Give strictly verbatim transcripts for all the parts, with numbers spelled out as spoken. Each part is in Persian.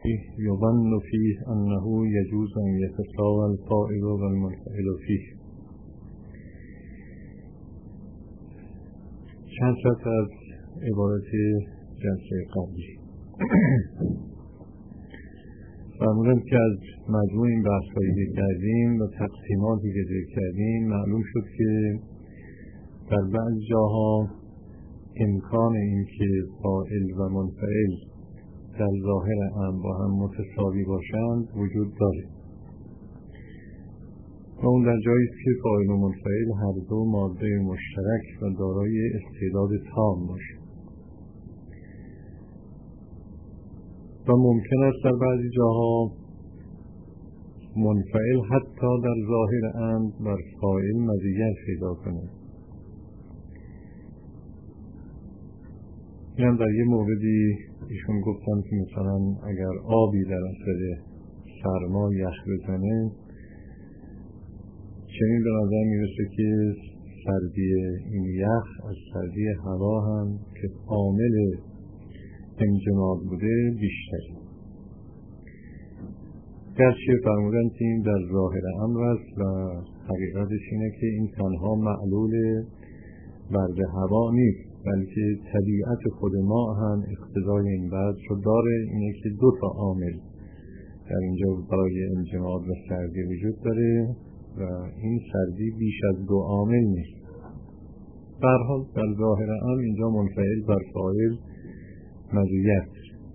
یظن فیه انه یجوز ان یتساوی الفاعل و المنفعل فیه. چند شرط از عبارت جلسه قبلی فرمودم که از مجموع این بحث‌هایی که کردیم و تقسیماتی که ذکر کردیم معلوم شد که در بعض جاها امکان این که فاعل و منفعل در ظاهر هم با هم متساوی باشند وجود داره و اون در جایی است که فاعل و منفعل هر دو ماده مشترک و دارای استعداد تام باشه و ممکن است در بعضی جاها منفعل حتی در ظاهر امر بر فاعل مزیت پیدا کنه. یعنی در یه موردی ایشون گفتن که مثلا اگر آبی در اثر سرما یخ بزنه چنین به نظر میرسه که سردی این یخ از سردی هوا هم که عامل انجماد بوده بیشتر. گرچه فرمودن که این در ظاهر امر است و حقیقتش اینه که این تنها معلول برد هوا نیست بلکه طبیعت خود ما هم اقتضای این برد رو داره، اینه که دو تا عامل در اینجا برای انجماد و سردی وجود داره و این سردی بیش از دو عامل نیست. به هر حال در ظاهر امر اینجا منفعل بر فاعل مزیت.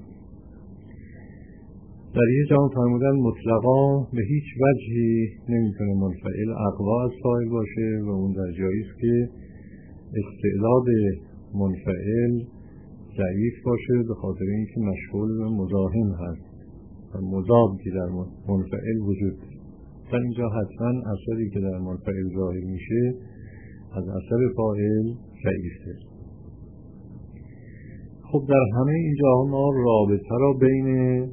در یه جا فرمودن مطلقا به هیچ وجهی نمیتونه منفعل اقوا از فاعل باشه و اون در جایی است که استعداد منفعل ضعیف باشه به خاطر اینکه مشغول به مزاحم هست و مضادی در منفعل وجود داره. در اینجا حتما اثری که در منفعل ظاهر میشه از اثر فاعل ضعیفه. خب در همه این جاها ما رابطه را بین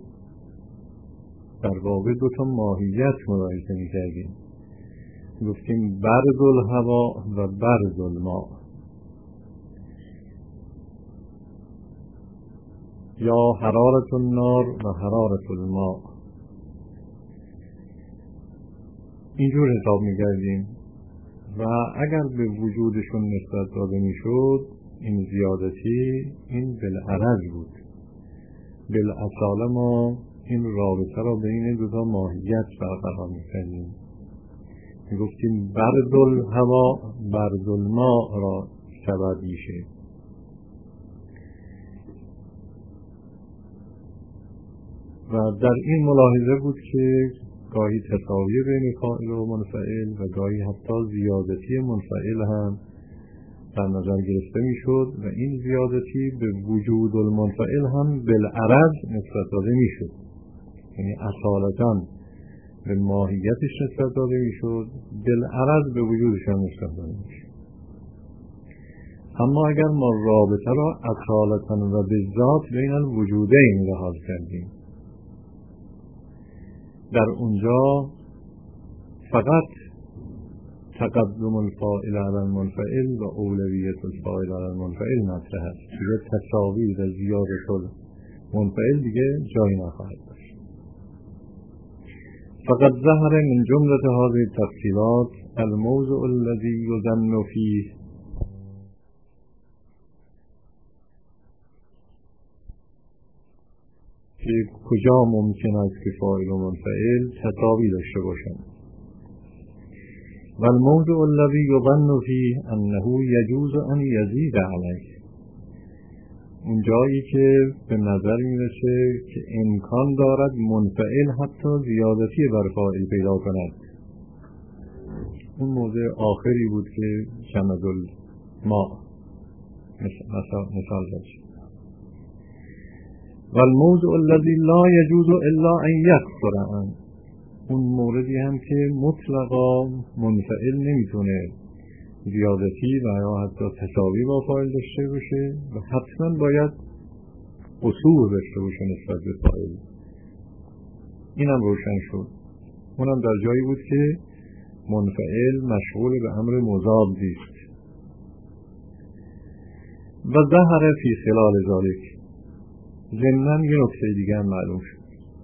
در واقع دو تا ماهیت ملاحظه می‌کردیم. گفتیم برد الهوا و برد الماء یا حرارت النار و حرارت الماء، اینجور حساب می‌کردیم و اگر به وجودشون نسبت داده می‌شد این زیادتی این بالعرض بود. بالاصاله ما این رابطه را بین دو تا ماهیت برقرار می‌کردیم. میگفتیم برد الهوا برد الماء را سبب میشه و در این ملاحظه بود که گاهی تساوی بین فاعل و منفعل و گاهی حتی زیادتی منفعل هم در نظر گرفته میشد و این زیادتی به وجود المنفعل هم بالعرض نسبت داده میشد، یعنی اصالتاً به ماهیتش نسبت داده میشد، بالعرض به وجودش هم نسبت داده میشد. اما اگر ما رابطه را اصالتاً و به ذات بین الوجودین لحاظ کردیم در اونجا فقط تقدم الفاعل علی المنفعل و اولویت الفاعل علی المنفعل مطرح است. دیگه تساوی و زیادت المنفعل دیگه جایی نخواهد داشت. فقط ظهر من جملة هذه التفصیلات الموضع الذي يظن فيه که کجا ممکن است که فاعل و منفعل تساوی داشته باشند و الموضع الذي يظن فيه انه يجوز ان يزيد عليه، اون جایی که به نظر میرسه که امکان دارد منفعل حتی زیادتی بر فاعل پیدا کند. اون موضع آخری بود که جمد الماء مثال مثال داشت. و الموضع الذي لا يجوز الا ان يكثر عنه، اون موردی هم که مطلقا منفعل نمیتونه زیادتی و یا حتی تساوی با فاعل داشته باشه و حتما باید قصور داشته باشه نسبت به فاعل. اینم روشن شد. اونم در جایی بود که منفعل مشغول به امر مضادی است. و ظهر فی خلال ذلک ضمناً یه نکته دیگه هم معلوم شد.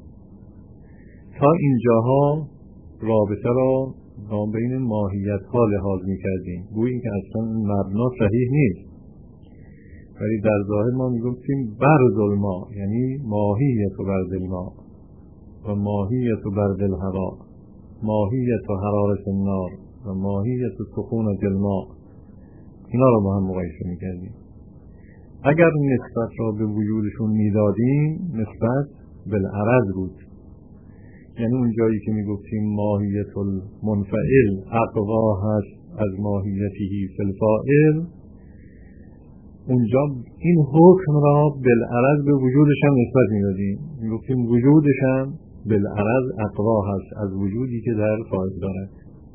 تا اینجاها رابطه را ما بین ماهیت ها لحاظ می کردیم، گویی که اصلا مبنا صحیح نیست، ولی در ظاهر ما می گفتیم برد الماء یعنی ماهیت و برد الماء و ماهیت و برد الهوا، ماهیت و حرارت النار و ماهیت و سخونت الماء، اینا را با هم مقایسه می کردیم. اگر نسبت را به وجودشون می دادیم نسبت بالعرض بود، یعنی اون جایی که می گفتیم ماهیت المنفعل اقوا هست از ماهیتی فی الفاعل، اونجا این حکم را بالعرض به وجودش هم نسبت می دادیم، می گفتیم وجودش هم بالعرض اقوا هست از وجودی که در فاعل دارد.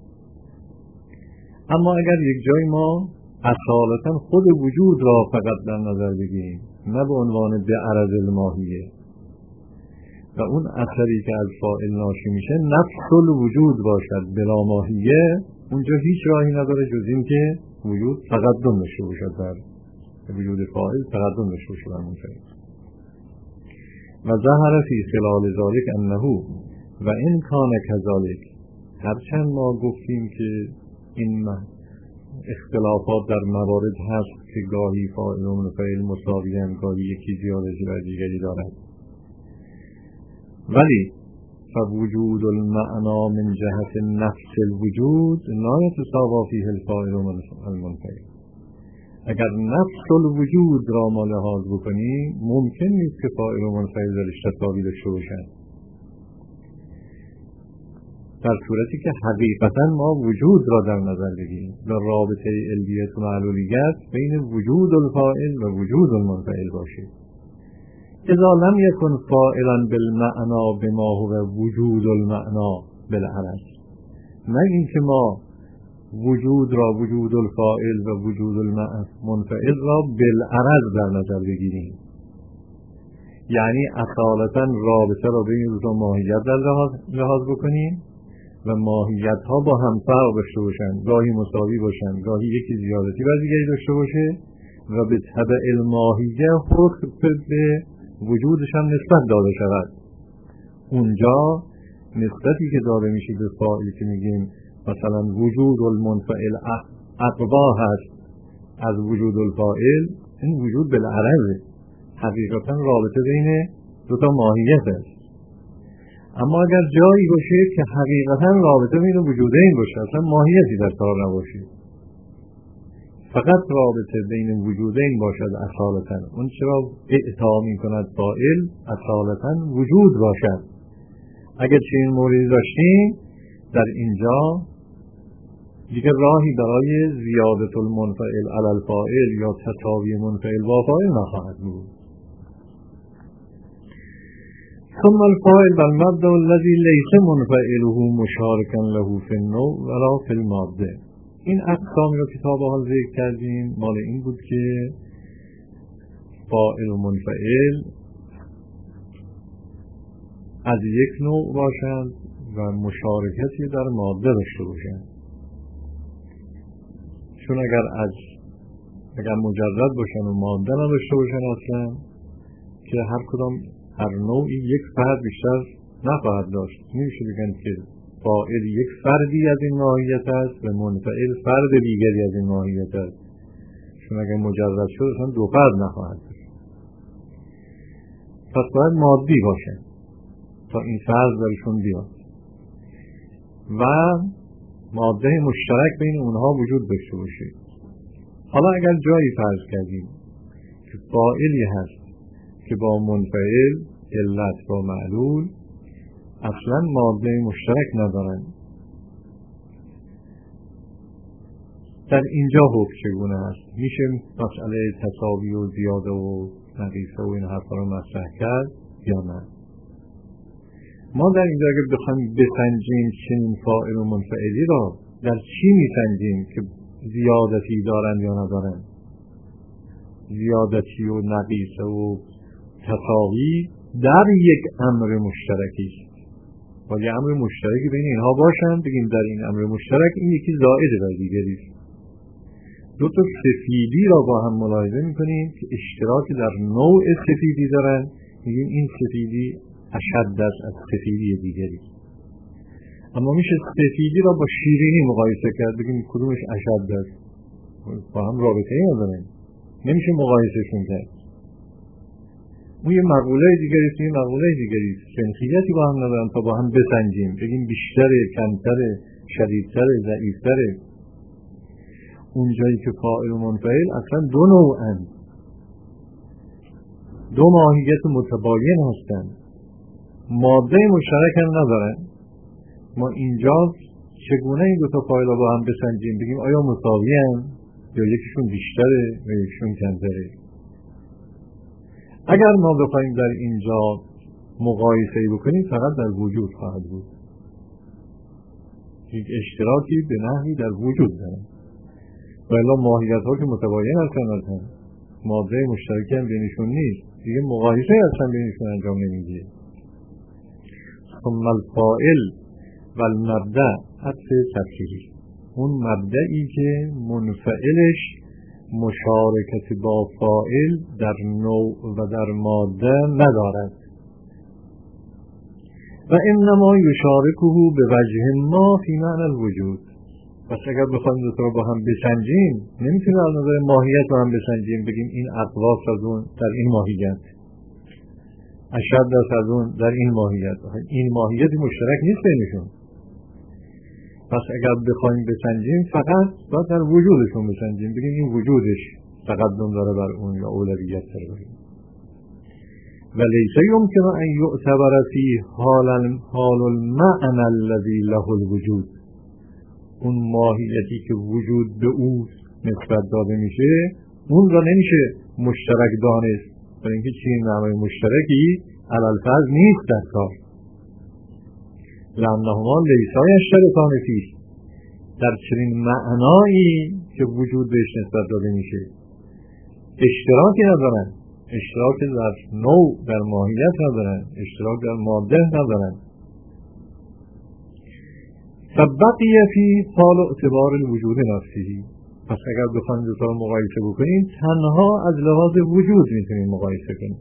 اما اگر یک جای ما اصالتا خود وجود را فقط در نظر بگیریم، نه به عنوان به عرض الماهیه، و اون اثری که از فاعل ناشی میشه نفس الوجود باشد بلا ماهیه، اونجا هیچ راهی نداره جز این که وجود تقدم داشته باشد بر وجود فاعل، تقدم داشته باشد بر منفعل. و ظهر فی خلال ذلک انه و این کان کذالک، هرچند ما گفتیم که این اختلافات در موارد هست که گاهی فاعل و منفعل مساویان، گاهی یکی زیادتی بر دیگری دارد، ولی فوجود المعنا من جهت نفس الوجود لا يتساوى فيه الفاعل و المنفعل. اگر نفس الوجود را ما لحاظ بکنیم ممکن نیست که فاعل و منفعل درش تساوی داشته باشند، در صورتی که حقیقتا ما وجود را در نظر بگیریم و رابطه علویت و معلولیت بین وجود الفاعل و وجود المنفعل باشه. اذا لم يكن فاعلا بالمعنا بما هو وجود المعنا بالعرض، نه اینکه ما وجود را وجود الفاعل و وجود المنفعل را بالعرض در نظر بگیریم، یعنی اصالتا رابطه را بین دو تا ماهیت در لحاظ بکنیم و ماهیت ها با هم فرق داشته باشند، گاهی مساوی باشند، گاهی یکی زیادتی بر دیگری داشته باشه و به تبع الماهیه حکم به وجودش هم نسبت داده شود. اونجا نسبتی که داده میشه به فاعل که میگیم مثلا وجود المنفعل اقوا هست از وجود الفاعل، این وجود بالعرضه، حقیقتا رابطه بین دو تا ماهیت است. اما اگر جایی باشه که حقیقتا رابطه بین وجودین باشه، اصلا ماهیتی در کار نباشه، فقط رابطه بین وجودین باشد اصالتا، اون چرا اعطا می کند فاعل اصالتا وجود باشد. اگر چنین موردی داشتیم در اینجا دیگه راهی برای زیادت المنفعل علی الفاعل یا تساوی منفعل با فاعل نخواهد بود. ثم الفاعل بالمبدا الذي ليس منفعله مشاركا له في النوع ولا في الماده. این اقسامی رو کتاب حال ذکر کردیم مال این بود که فاعل و منفعل از یک نوع باشند و مشارکتی در ماده داشته باشند، چون اگر از اگر مجرد باشن و ماده نداشته باشن اصلا که هر کدام هر نوعی یک فرد بیشتر نخواهد داشت، نمیشه بگن که فاعل یک فردی از این ماهیت است و منفعل فرد دیگری از این ماهیت است، چون اگر مجرد شد اصلا دو فرد نخواهد داشت. پس باید مادی باشن تا این فرد برشون بیاد و ماده مشترک بین اونها وجود داشته باشه. حالا اگر جایی فرض کردیم که فاعلی هست که با منفعل علت با معلول اصلا ماده مشترک ندارن، در اینجا حکم چگونه است؟ میشه مسئله تساوی و زیاده و نقیصه و این حرفا رو مطرح کرد یا نه؟ ما در اینجا اگر بخوایم بسنجیم چنین فاعل و منفعلی را در چی میسنجیم که زیادتی دارن یا ندارن؟ زیادتی و نقیصه و تساوی در یک امر مشترکی و یک امر مشترکی بین اینها باشن، بگیم در این امر مشترک این یکی زائد بر دیگری است. دو تا سفیدی را با هم ملاحظه میکنیم که اشتراکی در نوع سفیدی دارن، میگیم این سفیدی اشد است از سفیدی دیگری. اما میشه سفیدی را با شیرینی مقایسه کرد، بگیم کدومش اشد است، با هم رابطه ای ندارن، نمیشه مقایسهشون کرد. اون یه مقوله دیگری است، یه مقوله دیگری است، سنخیتی با هم ندارن تا با هم بسنجیم، بگیم بیشتره، کمتره، شدیدتره، ضعیفتره. اون جایی که فاعل و منفعل اصلا دو نوعن، دو ماهیت متباین هستن، ماده مشترک هم ندارن. ما اینجا چگونه این دو تا فاعل با هم بسنجیم، بگیم آیا مساوی هم یا یکیشون بیشتره و یکیشون کمتره؟ اگر ما بخوایم در اینجا مقایسه بکنیم فقط در وجود خواهد بود، یک اشتراکی به نحوی در وجود دارن، ولی ماهیت ها که متباین هستن، ماده مشترکی هم بینشون نیست، دیگه مقایسه اصلا بینشون انجام نمیگیره. ثم الفاعل و المبدأ عطف تفصیلی، اون مبدئی که منفعلش مشارکت با فاعل در نوع و در ماده ندارد و انما یشارکه به وجه ما فی معنی الوجود. پس اگر بخوایم دو تا رو با هم بسنجیم نمیتونیم از نظر ماهیت با هم بسنجیم، بگیم این اقواس از اون در این ماهیت، اشد از اون در این ماهیت، این ماهیتی مشترک نیست بینشون. پس اگر بخوایم بسنجیم فقط باید در وجودشون بسنجیم، بگیم این وجودش تقدم داره بر اون یا اولویت داره. و لیس یمکن ان یعتبر فی حال حال المعنى الذی له الوجود، اون ماهیتی که وجود به او نسبت داده میشه اون را نمیشه مشترک دانست، برای اینکه چنین معنای مشترکی علی الفرض نیست در کار. لأنهما لیسا یشترکان فیه، در چنین معنایی که وجود بهش نسبت داده میشه اشتراکی ندارن، اشتراک در نوع در ماهیت ندارن، اشتراک در ماده ندارن. فبقی فی حال اعتبار الوجود نفسه، پس اگر بخوایم دو تا رو مقایسه بکنیم تنها از لحاظ وجود میتونیم مقایسه کنیم.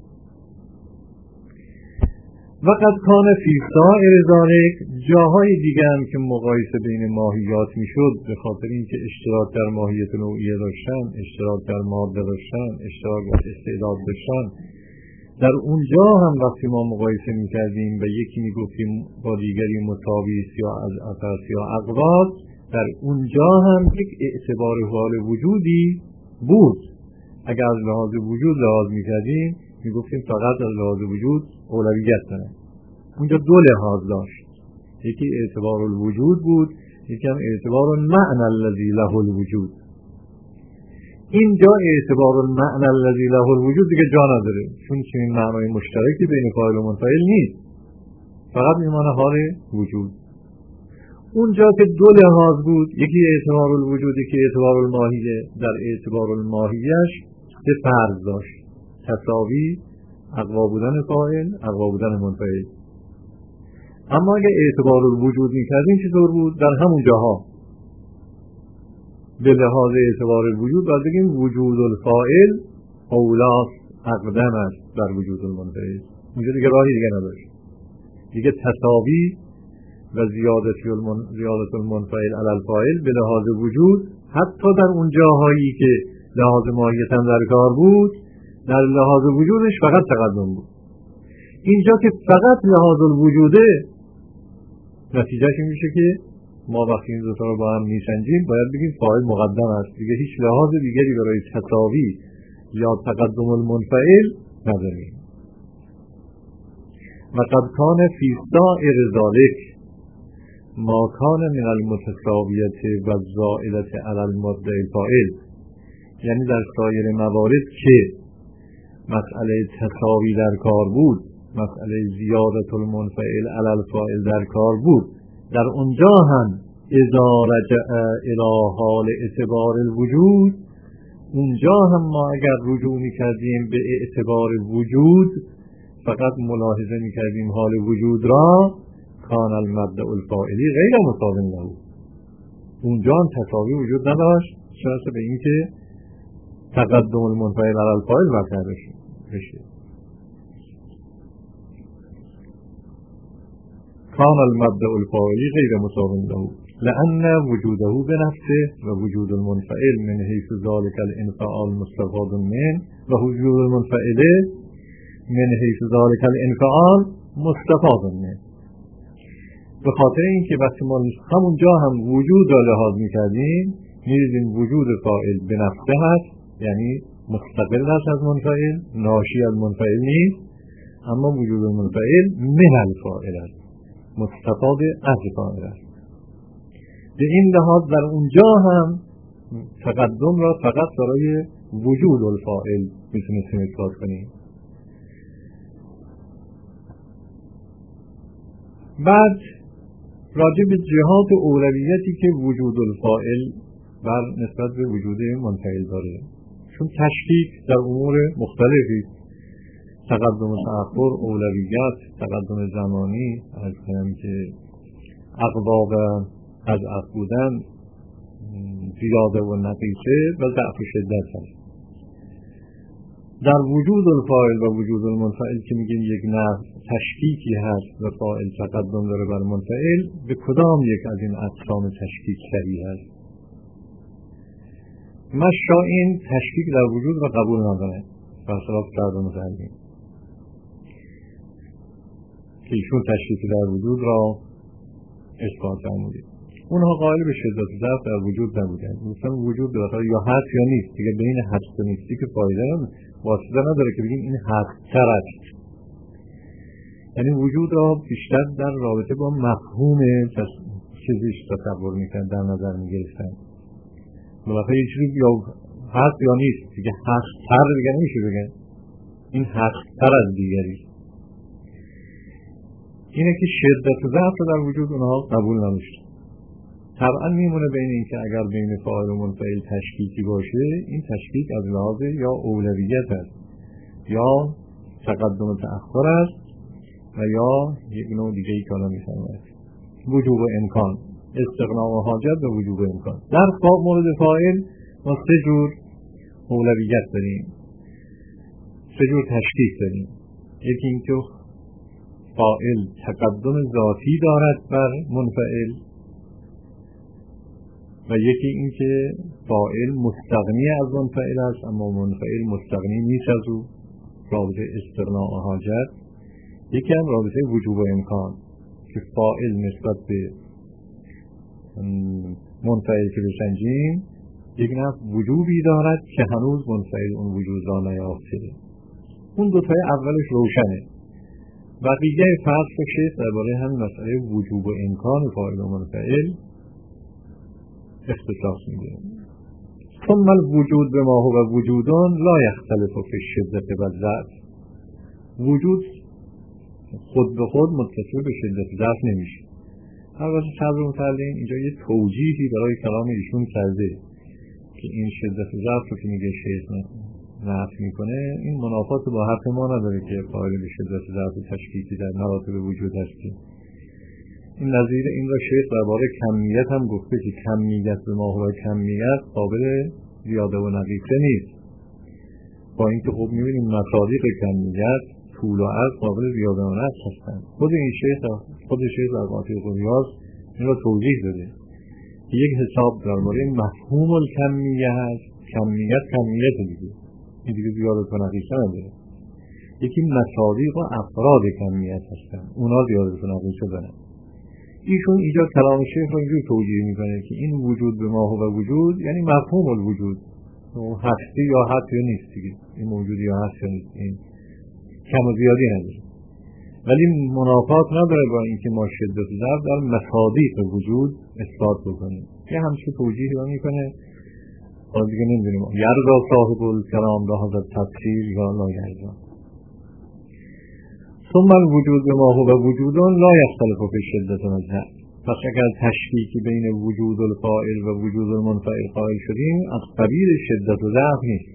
وقد کان فی سائر ذالک، جاهای دیگه هم که مقایسه بین ماهیات میشد به خاطر اینکه اشتراک در ماهیت نوعیه داشتن، اشتراک در ماده داشتن، اشتراک در استعداد داشتن، در اونجا هم وقتی ما مقایسه میکردیم و یکی میگفتیم با دیگری مساوی است یا از اساس یا اقواس، در اونجا هم یک اعتبار حال وجودی بود. اگر از لحاظ وجود لحاظ میکردیم میگفتیم فقط از لحاظ وجود اولویت داره. اونجا دو لحاظ داشت، یکی اعتبار الوجود بود، یکی هم اعتبار المعنى الذی له الوجود. اینجا اعتبار المعنى الذی له الوجود دیگه جا نداره، چون چنین معنای مشترکی بین فاعل و منفعل نیست، فقط میمانه حال وجود. اونجا که دو لحاظ بود، یکی اعتبار الوجود یکی اعتبار الماهیه، در اعتبار الماهیهش سه فرض داشت: تساوی، اقوا بودن فاعل، اقوا بودن منفعل. اما اگه اعتبار الوجود میکردیم چطور بود؟ در همون جاها به لحاظ اعتبار الوجود باید بگیم وجود الفاعل اولاس اقدم است بر وجود المنفعل. اونجا دیگه راهی دیگه نداشت، دیگه تساوی و زیادت المن... زیادت المنفعل علی الفاعل به لحاظ وجود، حتی در اون جاهایی که لحاظ ماهیت هم در کار بود در لحاظ وجودش فقط تقدم بود. اینجا که فقط لحاظ الوجوده، نتیجهش این میشه که ما وقتی این دوتا رو با هم میسنجیم باید بگیم فاعل مقدم است، دیگه هیچ لحاظ دیگری برای تساوی یا تقدم المنفعل نداریم. و قد کان فی سائر ذالک ما کان من المتساویت و الزائلت علی الماده الفاعل، یعنی در سایر موارد که مسئله تساوی در کار بود، مسئله زیادت المنفعل علی الفاعل در کار بود، در اونجا هم اذا رجع الی حال اعتبار الوجود، اونجا هم ما اگر رجوع میکردیم به اعتبار وجود فقط ملاحظه میکردیم حال وجود را، کان المبدأ الفاعلی غیر مساوی له، اونجا هم تساوی وجود نداشت، شرط به این که تقدم المنفعل علی الفاعل برتر بشه. کان المبدأ الفاعلی غیر مساوی له لأن وجوده بنفسه و وجود المنفعل من حیث ذلك الانفعال مستفاد منه و وجود المنفعل من حیث ذلك الانفعال مستفاد منه. به خاطر اینکه وقتی ما همونجا هم وجود را لحاظ میکردیم می‌دیدیم وجود فاعل به نفسه هست، یعنی مستقل هست از منفعل، ناشی از منفعل نیست، اما وجود منفعل من الفاعل است، مستفاد از فاعل است. به این لحاظ در اونجا هم تقدم را فقط برای وجود الفاعل میتونستیم اثبات کنیم. بعد راجع به جهات اولویتی که وجود الفاعل بر نسبت به وجود منفعل داره، چون تشکیک در امور مختلفی، تقدم و تأخر، اولویت، تقدم زمانی، از کنم که اقباب از اف بودن، زیاده و نقیصه و ضعف و شدت هست. در وجود الفاعل و وجود المنفعل که میگیم یک نوع تشکیکی هست و فاعل تقدم داره بر منفعل، به کدام یک از این اقسام تشکیک صحیح هست؟ مشا این تشکیک در وجود و قبول نداره برخلاف کردن متعلیم که ایشون تشکیکی در وجود را اثبات فرمودید. اونها قائل به شدت ضعف در وجود نبودن، مثلا وجود بالاخره یا هست یا نیست، دیگه بین هست و نیستی که فایده واسطه نداره که بگیم این هست‌تر است. یعنی وجود را بیشتر در رابطه با مفهوم چیزیش تصور میکنن، در نظر میگرفتن. بالاخره یه چیزی یا هست یا نیست، دیگه هست‌تر دیگه نمیشه بگن این هست‌تر از دیگری. اینه که شدت ضعف در وجود اونها قبول نمیشه. طبعا میمونه بین این که اگر بین فاعل و منفعل تشکیکی باشه، این تشکیک از لحاظ یا اولویت است یا تقدم و تأخر است و یا یک نوع دیگه ای کالا میفرماید وجوب امکان، استغناء و حاجت و وجوب امکان. در مورد فاعل ما سه جور اولویت داریم، سه جور تشکیک داریم. یکی این که فاعل تقدم ذاتی دارد بر منفعل و یکی این که فاعل مستغنی از منفعل است اما منفعل مستغنی نیست از او، رابطه استغناء و حاجت. یکی هم رابطه وجوب و امکان که فاعل نسبت به منفعل که بسنجیم یک نفع وجوبی دارد که هنوز منفعل اون وجود را نیافته. اون دوتای اولش روشنه. بقیه فرض شیخ درباره هم مسئله وجوب و امکان فاعل و منفعل اختصاص میده. ثم الوجود به ما هو وجودان لا یختلف فی الشدت و الضعف. وجود خود به خود متصل به شدت و ضعف نمیشه. البته صبر متعلم اینجا یه توجیهی برای کلام ایشون کرده که این شدت و ضعف رو که میگه شیخ نفی میکنه، این منافات با حرف ما نداره که قائل به شدت و ضعف تشکیکی در مراتب وجود هستی. این نظیر این را شیخ درباره کمیت هم گفته که کمیت به ما هو کمیت قابل زیاده و نقیصه نیست، با اینکه خب میبینیم مصادیق کمیت طول و عرض قابل زیاده و نقص هستند. خود این شیخ خود شیخ در قاطع قریاض این را توضیح داده که یک حساب در مورد مفهوم الکمیه هست، کمیت کمیت دیگه این دیگه زیاده و نقیصه نداره. یکی مصادیق و افراد کمیت هستند، اونا زیاده و نقیصه دارن. ایشون اینجا کلام شیخ رو اینجور توجیه میکنه که این وجود به ما هو وجود یعنی مفهوم الوجود، هستی یا هست یا نیست دیگه، این موجود یا هست یا نیست، این کم و زیادی نداره، ولی منافات نداره با اینکه ما شدت ضعف در مصادیق وجود اثبات بکنیم. یه همچه توجیه رو میکنه، باز دیگه نمیدونیم یرضا صاحب الکلام را حضرت تفسیر یا لا یرضا. ثم الوجود به ما هو وجودان لا یختلف فی الشدت و الضعف. پس اگر تشکیکی بین وجود الفاعل و وجود المنفعل قائل شدیم از قبیل شدت و ضعف نیست.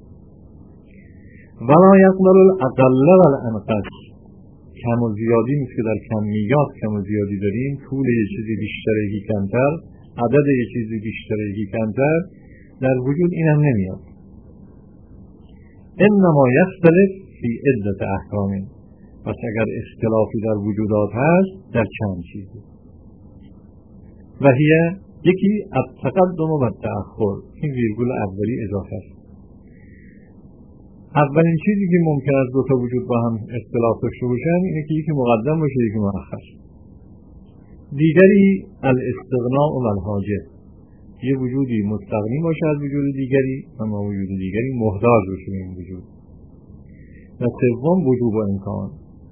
ولا یقبل الاقل و الانقص. کم و زیادی نیست که در کمیات کم و زیادی داریم، طول یه چیزی بیشتر یکی کمتر، عدد یه چیزی بیشتر یکی کمتر، در وجود این هم نمیاد. انما یختلف فی عدت احکام، پس اگر اختلافی در وجودات هست در چند چیزی و هیه یکی التقدم و التأخر، این ویرگول اولی اضافه است. اولین چیزی که ممکن است دو تا وجود با هم اختلاف داشته باشن اینه که یکی مقدم باشه یکی مؤخر. دیگری الاستغناء و الحاجه، یه وجودی مستغنی باشه از وجود دیگری اما وجود دیگری محتاج باشه به این وجود. و سوم وجوب و امکان.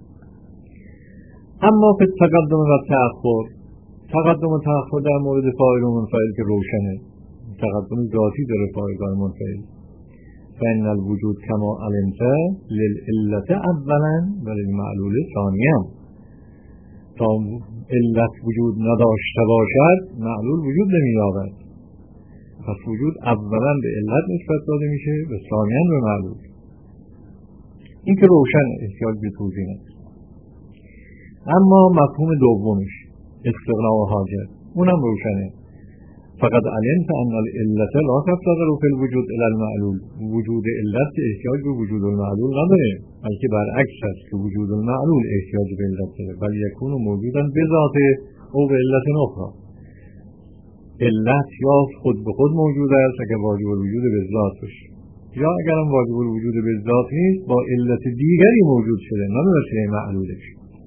اما فی التقدم و التأخر، تقدم و تأخر در مورد فاعل و منفعل که روشنه، تقدم ذاتی داره فاعل و منفعل. فإن الوجود كما علمت للعلة اولا و للمعلول ثانیا، تا علت وجود نداشته باشد معلول وجود نمی‌یابد. پس وجود اولا به علت نسبت داده میشه و ثانیا به معلول. این که روشن احتیاج به توضیح نیست. اما مفهوم دومش استغنا و حاجت اونم روشنه. فقط علمت ان العلة لا تفتقر في الوجود الى المعلول، وجود علت احتیاج به وجود المعلول نداره، بلکه برعکس است که وجود المعلول احتیاج به علت داره، بل یکون موجودا بذاته او به علت اخرى. علت یا خود به خود موجود است اگر واجب الوجود به ذات باشه، یا اگر هم واجب الوجود به ذات نیست با علت دیگری موجود شده نه به وسیله معلولش.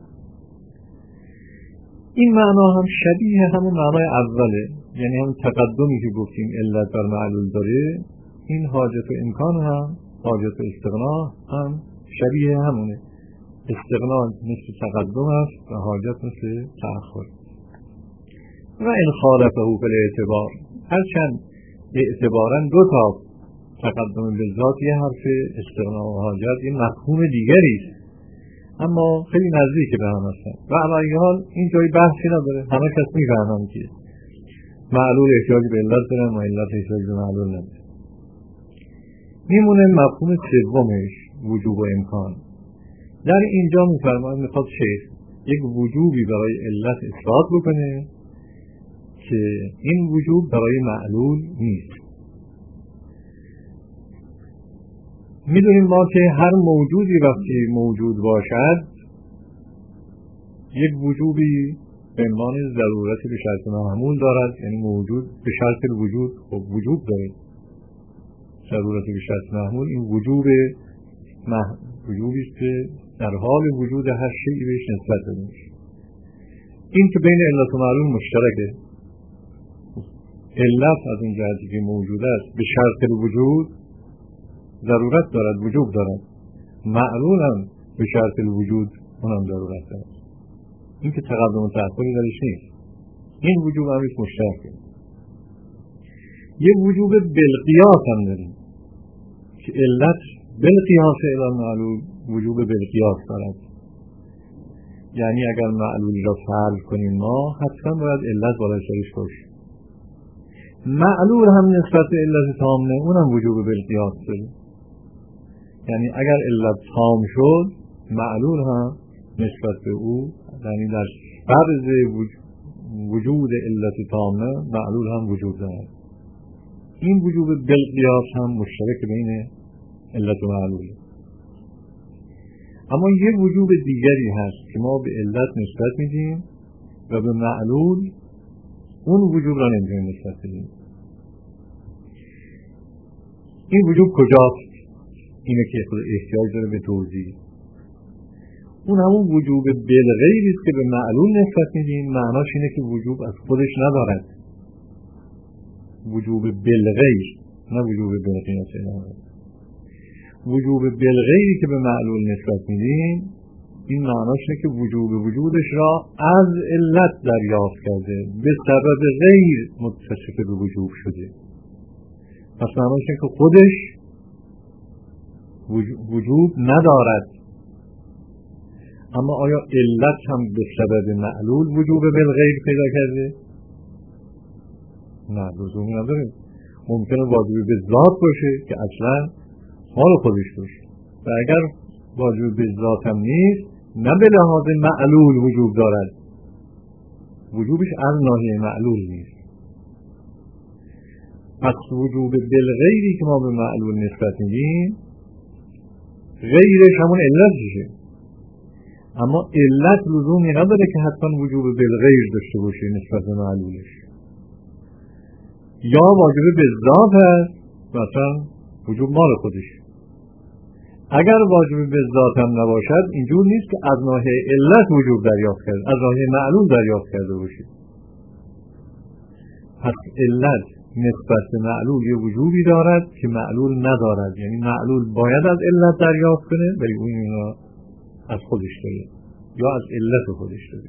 این معنا هم شبیه همون معنای اوله، یعنی هم تقدمی که گفتیم علت بر معلول داره، این حاجت و امکان هم حاجت و استغنا هم شبیه همونه. استغنا مثل تقدم است و حاجت مثل تأخر. و این خالفه فی الاعتبار، هرچند اعتبارا دو تا تقدم به ذات یه حرف، استغنا و حاجت این مفهوم دیگری است اما خیلی نزدیک به هم هستن. و علی حال این جای بحثی نداره، همه کس میفهمن که معلول احتیاج به علت داره و علت احتیاج به معلول نداره. میمونه مفهوم سومش وجوب و امکان. در اینجا میفرماید میخواد شیخ یک وجوبی برای علت اثبات بکنه که این وجوب برای معلول نیست. میدونیم ما که هر موجودی وقتی موجود باشد یک وجوبی به عنوان ضرورت به شرط محمول دارد، یعنی موجود به شرط وجود خب وجود داره. ضرورت به شرط محمول این وجوب مح... وجوبی است که در حال وجود هر شیئی بهش نسبت داده میشه. این که بین علت و معلول مشترکه. علت از اون جهتی که موجود است به شرط وجود ضرورت دارد، وجوب دارد. معلول هم به شرط وجود اونم ضرورت دارد. این که تقدم و تأخری درش نیست. این وجوب هم ایش مشترکه. یه وجوب بالقیاس هم داریم که علت بالقیاس الی المعلول وجوب بالقیاس دارد. یعنی اگر معلولی را فرض کنیم ما حتما باید علت بالای سرش باشه. معلول هم نسبت به علت تامه اونم وجوب بالقیاس داره. یعنی اگر علت تام شد معلول هم نسبت به او، یعنی در فرض وجود علت تامه معلول هم وجود دارد. این وجوب بالقیاس هم مشترک بین علت و معلول. اما یه وجوب دیگری هست که ما به علت نسبت میدیم و به معلول اون وجوب را نمیتونیم نسبت بدیم. این وجوب کجاست؟ اینه که خود احتیاج داره به توضیح. اون همون وجوب بالغیری است که به معلول نسبت میدیم. معناش اینه که وجوب از خودش ندارد. وجوب بالغیر، نه وجوب بالقیاس. وجوب بالغیری که به معلول نسبت میدیم این معناش اینه که وجوب وجودش را از علت دریافت کرده، به سبب غیر متصف به وجوب شده. پس معناش اینه که خودش وجوب ندارد. اما آیا علت هم به سبب معلول وجوب بالغیر پیدا کرده؟ نه، لزومی نداره. ممکنه واجب به ذات باشه که اصلا حال خودش باشه و اگر واجب به ذات هم نیست نه به لحاظ معلول وجوب دارد، وجوبش از ناحیه معلول نیست. پس وجوب بالغیری که ما به معلول نسبت میدیم غیرش همون علت میشه. اما علت لزومی نداره که حتما وجوب بالغیر داشته باشه نسبت به معلولش. یا واجب به ذات هست، مثلا وجوب مال خودش. اگر واجب به ذات هم نباشد اینجور نیست که از ناحیه علت وجوب دریافت کرده، از ناحیه معلول دریافت کرده باشه. پس علت نسبت به معلول یه وجوبی دارد که معلول ندارد، یعنی معلول باید از علت دریافت کنه ولی اون اینا از خودش داره یا از علت خودش داره.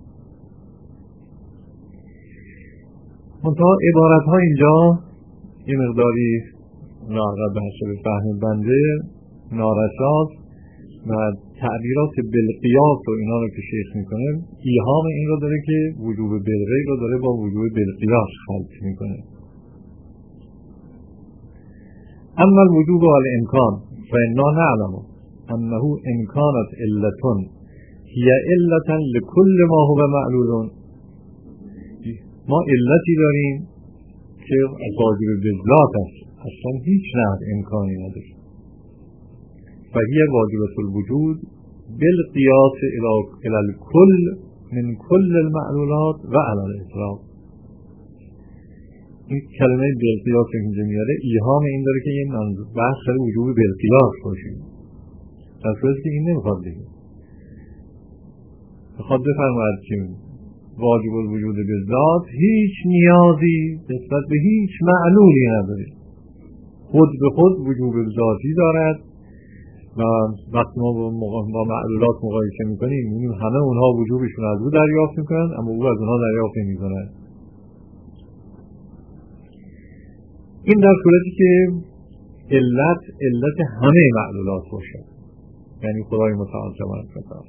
منتها عبارت ها اینجا یه مقداری ناقص به حسب فهم بنده نارساست و تعبیرات بالقیاس و اینا رو که شیخ میکنه ایهام این رو داره که وجوب بالغیر رو داره با وجوب بالقیاس خلط میکنه. اما الوجوب والامکان فإنا نعلم انه امکانت علتون هی علتا لكل ما هو معلول. ما علتی داریم که واجب بالذات است، اصلا هیچ نوع امکانی نداره. و هی واجبت الوجود بالقیاس الى الكل من كل المعلولات و علی الاطلاق. این کلمه بالقیاس که اینجا میاره ایهام این داره که این منظور بحث سر وجوب بالقیاس باشه، در صورتی که این نمیخواد دیگه. بخواد بفرماید که واجب الوجود بالذات هیچ نیازی نسبت به هیچ معلولی نداره، خود به خود وجوب ذاتی دارد و وقتی ما با معلولات مقایسه میکنیم میبینیم همه اونها وجوبشون از او دریافت میکنن اما او از اونها دریافت نمیکنن. این در صورتی که علت علت همه معلولات باشد، یعنی خدای متعال جمعت فتاست.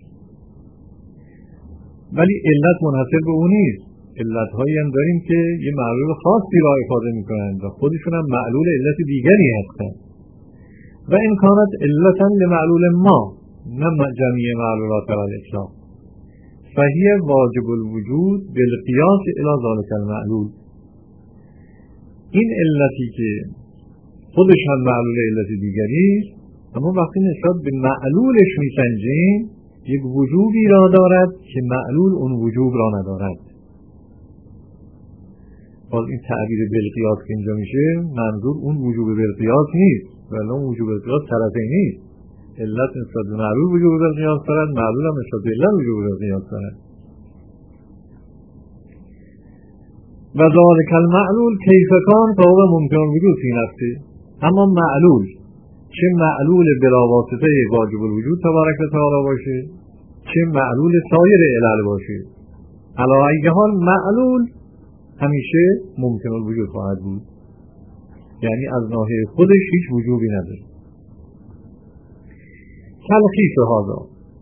ولی علت منحصر به اون نیست، علت هایی هم داریم که یه معلول خاصی را افاده میکنند و خودشون هم معلول علت دیگری هستند و امکانت علتا لمعلول ما نه جمعی معلولات را الاطلاق فهی واجب الوجود بالقیاس الی ذلک المعلول. این علتی که خودش هم معلول علت دیگری است اما وقتی نسبت به معلولش میسنجیم یک وجوبی را دارد که معلول اون وجوب را ندارد. باز این تعبیر بالقیاس که اینجا میشه منظور اون وجوب بالقیاس نیست، ولی اون وجوب بالقیاس طرفی نیست. علت نسبت به معلول وجوب بالقیاس دارد، معلول هم نسبت به علت وجوب بالقیاس دارد. و ذالک المعلول کیف کان فهو ممکن وجود فی نفسه. اما معلول چه معلول بلا واسطه واجب الوجود تبارک و تعالی باشه چه معلول سایر علل باشه، علی ای حال معلول همیشه ممکن الوجود خواهد بود، یعنی از ناحیه خودش هیچ وجوبی نداره. تلخیص هذا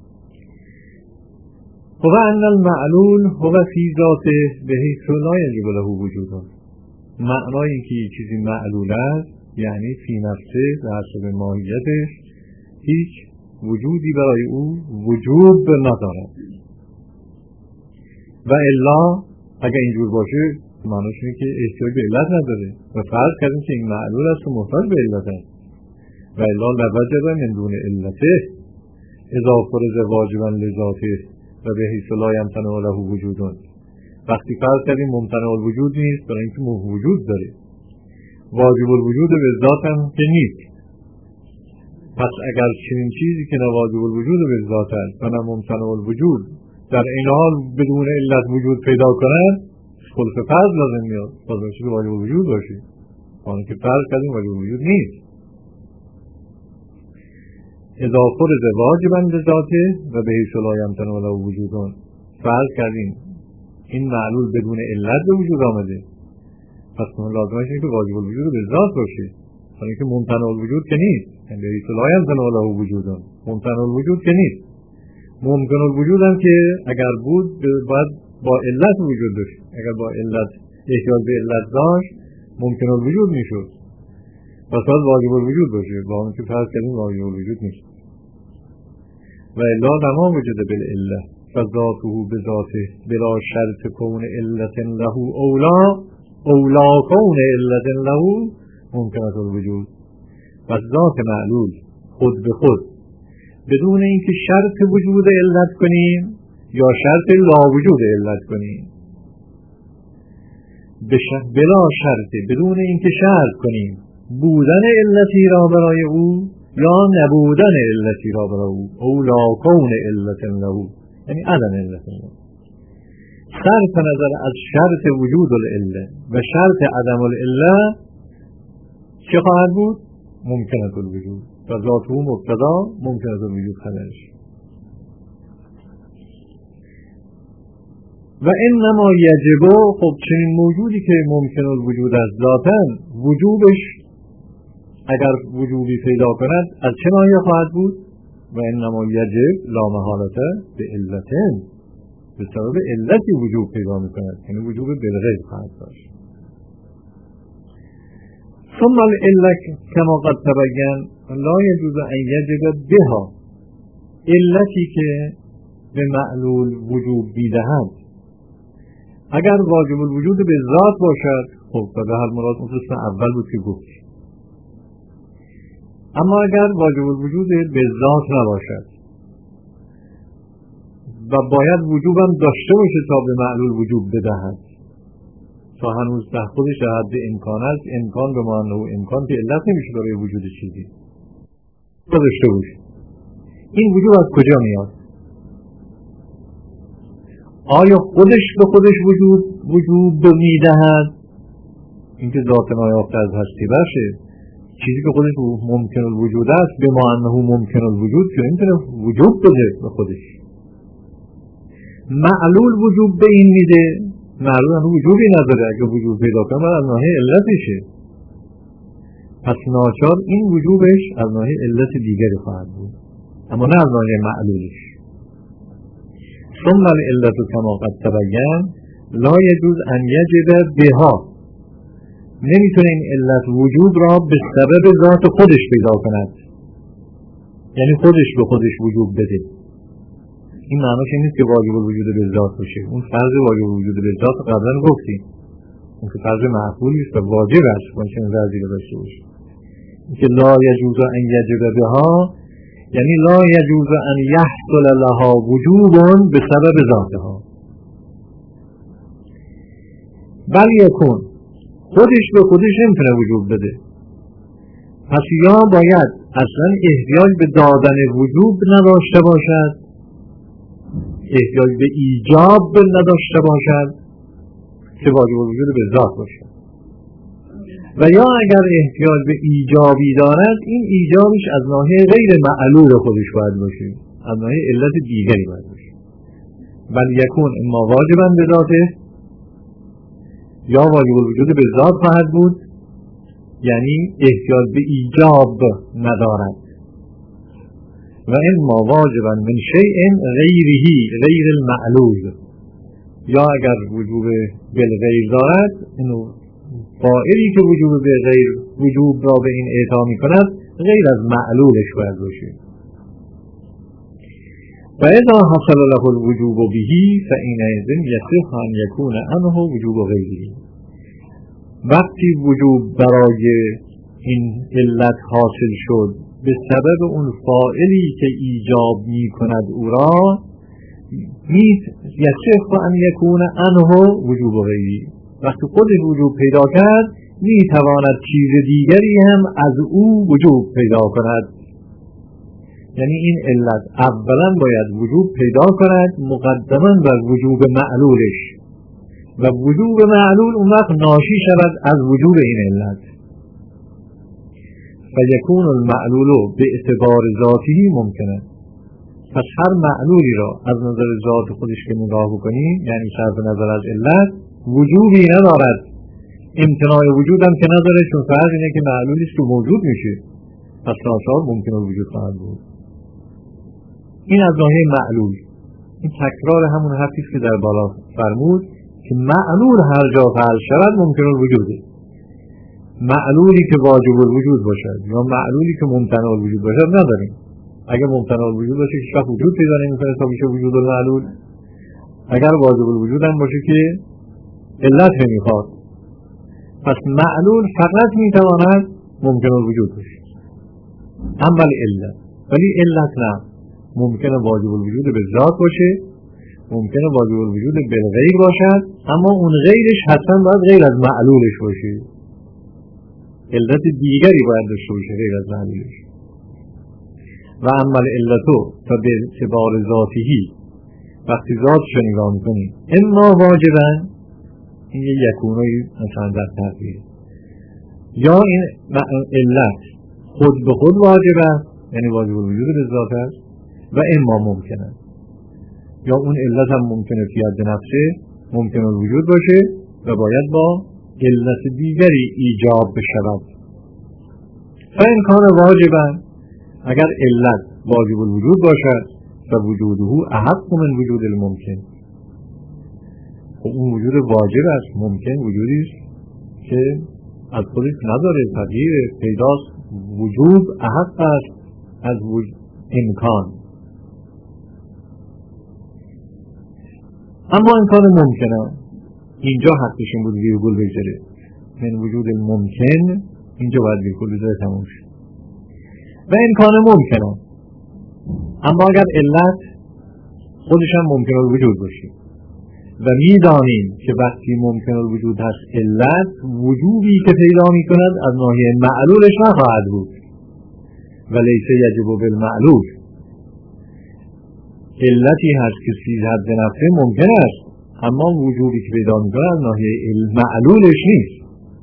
هو ان المعلول هو فی ذاته بحیث لا یجب له وجود. معنای اینکه یک چیزی معلول است یعنی فی نفسه در حسب ماهیتش هیچ وجودی برای او وجود ندارد و الا اگر اینجور باشه معنیش اینه که احتیاج به علت نداره و فرض کردیم که این معلول است و محتاج به علت است و الا لوجب من دون علته اذا فرض واجبا لذاته و به حیث لا یمتنع له وجودون. وقتی فرض کردیم ممتنع الوجود نیست برای اینکه وجود داره، واجب الوجود به ذات هم که نیست. پس اگر چنین چیزی که نه واجب الوجود به ذات است و نه ممتنع الوجود در این حال بدون علت وجود پیدا کنند خلف فرض لازم میاد، باید چیزی واجب الوجود باشه، آنه که فرض کردیم واجب الوجود نیست. اذا فرض واجبا لذاته و به حیث لا یمتنع له وجودون، فرض کردیم این معلول بدون علت به وجود آمده، پس اون لازم است که واجب الوجود به ذات باشه، یعنی که ممتنع الوجود که نیست، یعنی به حیث لا یمتنع له وجودون ممتنع الوجود که نیست. ممکن الوجود هم که اگر بود باید با علت وجود داشت، اگر با علت احتیاج به علت داشت ممکن الوجود میشد، پس باید واجب الوجود باشه، با اون که فرض کردیم واجب الوجود نیست. و الا لما وجد بالعله فذاته بذاته بلا شرط کون علت له اولا اولا کون علت له ممکنه الوجود. پس ذات معلول خود به خود بدون اینکه شرط وجود علت کنیم یا شرط لا وجود علت کنیم. بلا شرط، بدون اینکه شرط کنیم بودن علتی را برای او یا نبودن علتی را برای او، او لا کون علت له، یعنی عدم علت له. صرف نظر از شرط وجود العله و شرط عدم العله چه خواهد بود؟ ممکنه الوجود و ذاته مبتدا، ممکنه الوجود خبرش. و انما یجب، خب چنین موجودی که ممکن الوجود است ذاتاً وجوبش اگر وجودی پیدا کند از چه ناحیه خواهد بود؟ و انما یجب لا محالته به علتین، به سبب علتی وجود پیدا میکند، یعنی وجود بالغیب خواهد داشت. ثم العله کما قد تبین لا یجوز ان یجب بها، علتی که به معلول وجود بیدهد اگر واجب الوجود به ذات باشد، خب به هر مراد اون قسم اول بود که گفت. اما اگر واجب الوجود به ذات نباشد و باید وجوبم داشته باشه تا به معلول وجود بدهد، تا هنوز در خودش در حد امکان است، امکان به معنی و امکان که علت نمیشه برای وجود چیزی داشته باشه. این وجود از کجا میاد؟ آیا خودش به خودش وجود وجود میدهد؟ اینکه ذات نایافته از هستی باشه، چیزی که خودش ممکن الوجود است به معنی ممکن الوجود که نمیتونه وجود بده به خودش. معلول وجود به این میده، معلول هم وجودی نداره، اگه وجود پیدا کنه از ناحیه علتشه، پس ناچار این وجودش از ناحیه علت دیگری خواهد بود، اما نه از ناحیه معلولش. ثم العلت کما قد تبین لا یجوز ان یجب بها، نمیتونه این علت وجود را به سبب ذات خودش پیدا کند، یعنی خودش به خودش وجود بده. این معناش این نیست که واجب الوجود به ذات باشه. اون فرض واجب الوجود به ذات قبلا گفتیم، اون که فرض معقولی است و واجب است باشه این فرضی رو داشته باشه. اینکه لا یجوز ان یجب بها یعنی لا یجوز ان یحصل لها وجود به سبب ذاتها، بل یکون خودش به خودش نمیتونه وجود بده. پس یا باید اصلا احتیاج به دادن وجود نداشته باشد، احتیاج به ایجاب نداشته باشد که واجب وجود به ذات باشد، و یا اگر احتیاج به ایجابی دارد این ایجابش از ناحیه غیر معلول خودش باید باشه، از ناحیه علت دیگری باید باشه. بل یکون اما واجبا به ذاته، یا واجب الوجود به ذات خواهد بود، یعنی احتیاج به ایجاب ندارد، و اما واجبا من شیء غیره غیر المعلول، یا اگر وجوب بالغیر دارد اینو فاعلی که وجوب به غیر وجوب را به این اعطا می کند غیر از معلولش باید باشه. و اذا حصل له الوجوب به فإنئذ یصح ان یکون عنه وجوب غیره، وقتی وجوب برای این علت حاصل شد به سبب اون فاعلی که ایجاب می کند او را، یصح ان یکون عنه وجوب غیره، وقتی خودش وجود پیدا کرد می تواند چیز دیگری هم از او وجود پیدا کند. یعنی این علت اولا باید وجود پیدا کند مقدما بر وجود معلولش، و وجود معلول اون وقت ناشی شود از وجود این علت، فیکون المعلول به اعتبار ذاتی ممکنه. پس هر معلولی را از نظر ذات خودش که نگاه بکنیم، یعنی صرف نظر از علت، وجودی ندارد، امتناع وجود هم که نداره، چون فرض اینه که معلولی است که موجود میشه، پس ناچار ممکنه وجود خواهد بود. این از ناحیه معلول، این تکرار همون حرفی که در بالا فرمود که معلول هر جا فعل شود ممکنه وجوده. معلولی که واجب الوجود باشد یا معلولی که ممتنع الوجود باشد نداریم. اگر ممتنع الوجود باشه که شخص وجود پیدا نمی‌کنه تا میشه وجود المعلول، اگر واجب الوجود هم باشه که علت نمیخواد، پس معلول فقط میتواند ممکن الوجود باشه. اما علت، ولی علت نه، ممکنه واجب الوجود به ذات باشه، ممکنه واجب الوجود بالغیر باشد، اما اون غیرش حتما باید غیر از معلولش باشه، علت دیگری باید داشته باشه غیر از معلولش. و عمل علتو تا به اعتبار ذاتیی، وقتی ذاتش رو نگاه میکنیم اما واجبن، این یه یکونایی مثلا در تغییر، یا این علت خود به خود واجبه، یعنی واجب الوجود به ذات است، و اما ممکنه، یا اون علت هم ممکنه فی حد نفسه ممکن الوجود باشه و باید با علت دیگری ایجاب بشود. فإن واجبن، اگر علت واجب الوجود باشد و وجوده احق من وجود الممکن، خب اون وجود واجب است، ممکن وجودی است که از خودش نداره، تغییر پیداست، وجود احق است از امکان. اما امکان ممکنه اینجا حقش این بود ویرگول بگذاره، من وجود الممکن اینجا باید ویرگول بگذاره تموم شد. و امکان ممکنه، اما اگر علت خودش هم ممکن الوجود باشه و میدانیم که وقتی ممکن الوجود هست علت وجودی که پیدا می کند از ناحیه معلولش نخواهد بود و لیس یجب بالمعلول، علتی هست که فی حد نفسه ممکن است اما وجودی که پیدا می کند از ناحیه معلولش نیست.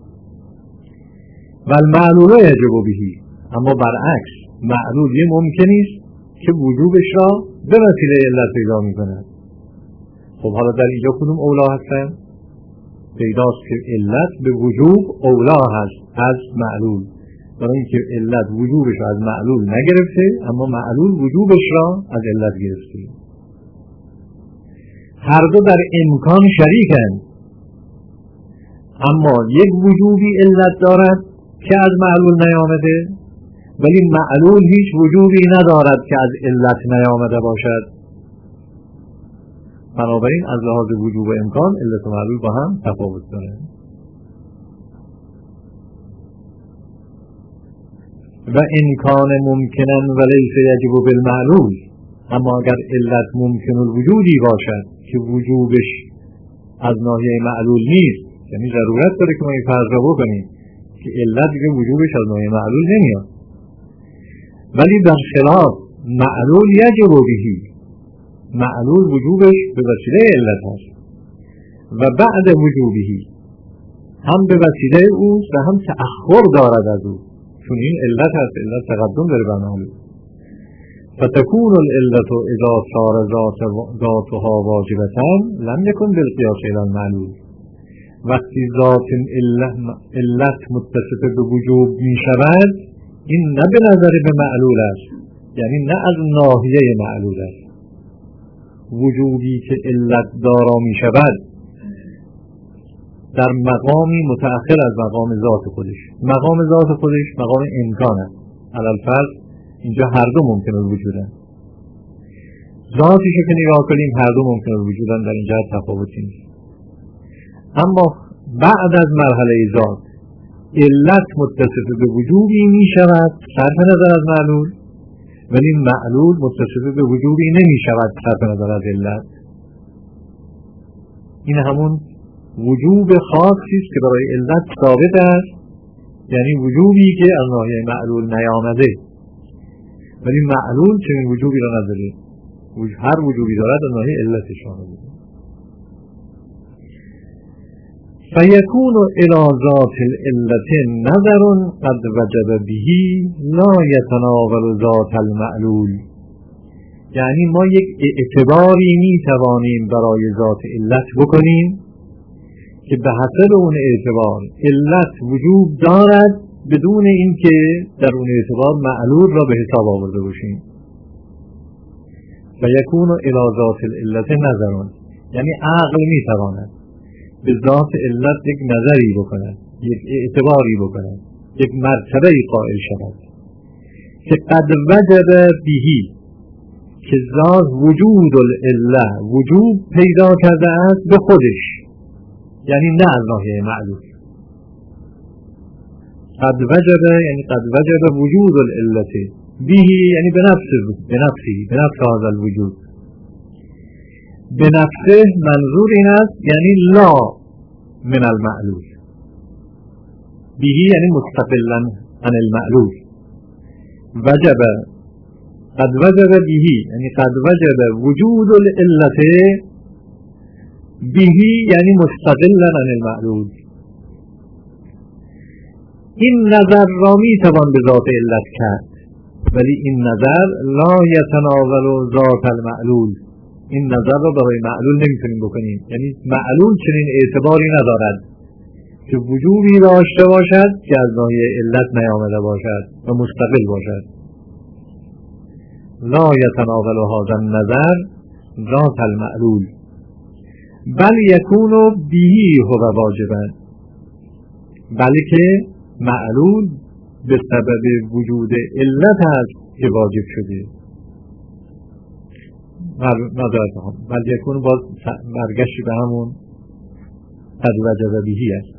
و المعلول یجب بهی، اما برعکس معلول یه ممکنی است که وجوبش را به وسیله علت پیدا می کند. خب حالا در اینجا کدوم اولا هستن؟ پیداست که علت به وجوب اولا هست از معلول، برای اینکه علت وجوبش را از معلول نگرفته اما معلول وجوبش را از علت گرفته. هر دو در امکان شریکند، اما یک وجوبی علت دارد که از معلول نیامده، ولی معلول هیچ وجوبی ندارد که از علت نیامده باشد. بنابراین از لحاظ وجوب و امکان علت و معلول با هم تفاوت دارند. و امکان ممکنن و لیس یجب بالمعلول، اما اگر علت ممکن الوجودی باشد که وجوبش از ناحیه معلول نیست، یعنی ضرورت داره که ما این فرض را بکنیم که علت دیگه وجوبش از ناحیه معلول نمیاد، ولی در خلاف معلول یجب بهی، معلول وجوبش به وسیله علت هست و بعد وجوبهی هم به وسیله او و هم تأخر دارد از او، چون این علت هست، علت تقدم داره بر معلول. فتكون العلت اذا صار ذاتها واجبتا لم يكن بالقياس الى المعلول. وقتی ذات علت متصف به وجوب می شود، این نه به نظر به معلول است، یعنی نه از ناحیه معلول است. وجودی که علت دارا می شود در مقامی متأخر از مقام ذات خودش، مقام ذات خودش مقام امکان است. علالفرض اینجا هر دو ممکن الوجودن، ذاتیش که نگاه کنیم هر دو ممکن الوجودن، در اینجا تفاوتی نیست. اما بعد از مرحله ذات علت متصف به وجودی می شود صرف نظر از معلول، ولی معلول متصف به وجودی نمی شود صرف نظر از علت. این همون وجوب خاصی است که برای علت ثابت است، یعنی وجوبی که از ناحیه معلول نیامده، ولی معلول چنین وجوبی را نداره، هر وجوبی دارد از ناحیه علتش آمده. فیکون الی ذات العلت نظر قد وجب به لا یتناول ذات المعلول، یعنی ما یک اعتباری می توانیم برای ذات علت بکنیم که به حسب اون اعتبار علت وجود دارد بدون اینکه در اون اعتبار معلول را به حساب آورده باشیم. فیکون الی ذات العلت نظر، یعنی عقل می تواند به ذات علت یک نظری بکند، یک اعتباری بکند، یک مرتبه قائل شود که قد وجب بهی، که ذات وجود العله وجود پیدا کرده است به خودش، یعنی نه از ناحیه معلول. قد وجب یعنی قد وجب وجود العلت، بیهی یعنی به نفسه به نفسی به نفس هذا الوجود. به نفسه منظور این است یعنی لا من المعلول. بیهی یعنی مستقلا عن المعلول. وجب قد وجب بیهی یعنی قد وجب وجود العلت بیهی یعنی مستقلا عن المعلول. این نظر را می توان به ذات علت کرد، ولی این نظر لا یتناول ذات المعلول. این نظر را برای معلول نمیتونیم بکنیم، یعنی معلول چنین اعتباری ندارد که وجودی داشته باشد که از ناحیه علت نیامده باشد و مستقل باشد. لا یتناول هذا النظر ذات المعلول بل یکون بیهی هو واجبا، بلکه معلول به سبب وجود علت است که واجب شده. نظرت هم بل یکون باز برگشت به همون قد وجب بیهی است.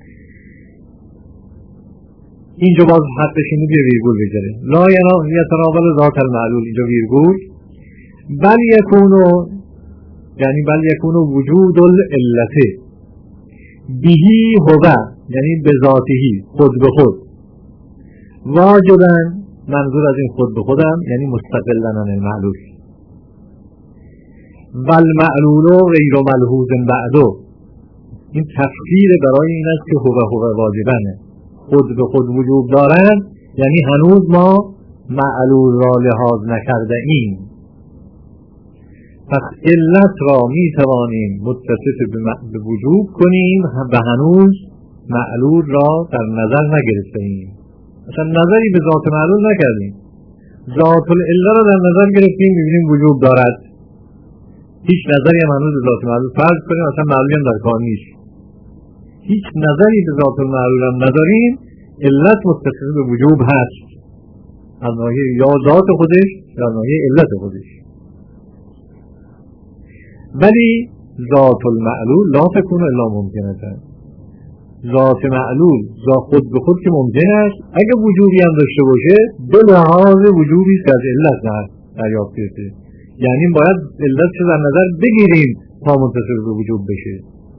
اینجا باز حقش اینو بیا ویرگول بگذاره. لا یتناول ذات المعلول، اینجا ویرگول. بل یکونو یعنی بل یکونو وجود العلت بیهی هو یعنی به ذاتهی خود به خود واجبا، منظور از این خود به خودم یعنی مستقلا عن المعلول. بل معلول غیر ملحوظ بعدو، این تفسیر برای این است که هو هو واجبانه، خود به خود وجود دارند، یعنی هنوز ما معلول را لحاظ نکرده ایم. پس علت را می توانیم متصف به وجود کنیم و هنوز معلول را در نظر نگرفته ایم. مثلا نظری به ذات معلول نکردیم، ذات العله را در نظر گرفتیم، می‌بینیم وجود دارد. هیچ نظری هم هنوز به ذات معلول فرض کنیم اصلا معلولی هم در کار نیست. هیچ نظری به ذات المعلول هم نداریم، علت متصف به وجود هست از ناحیه یا ذات خودش یا ناحیه علت خودش. ولی ذات المعلول لا تكون الا ممکنه. ذات معلول ذات خود به خود که ممکن است، اگه وجودی هم داشته باشه به لحاظ وجودی است که از علت دریافت کرده، یعنی باید علت چه در نظر بگیریم تا متصف به وجود بشه.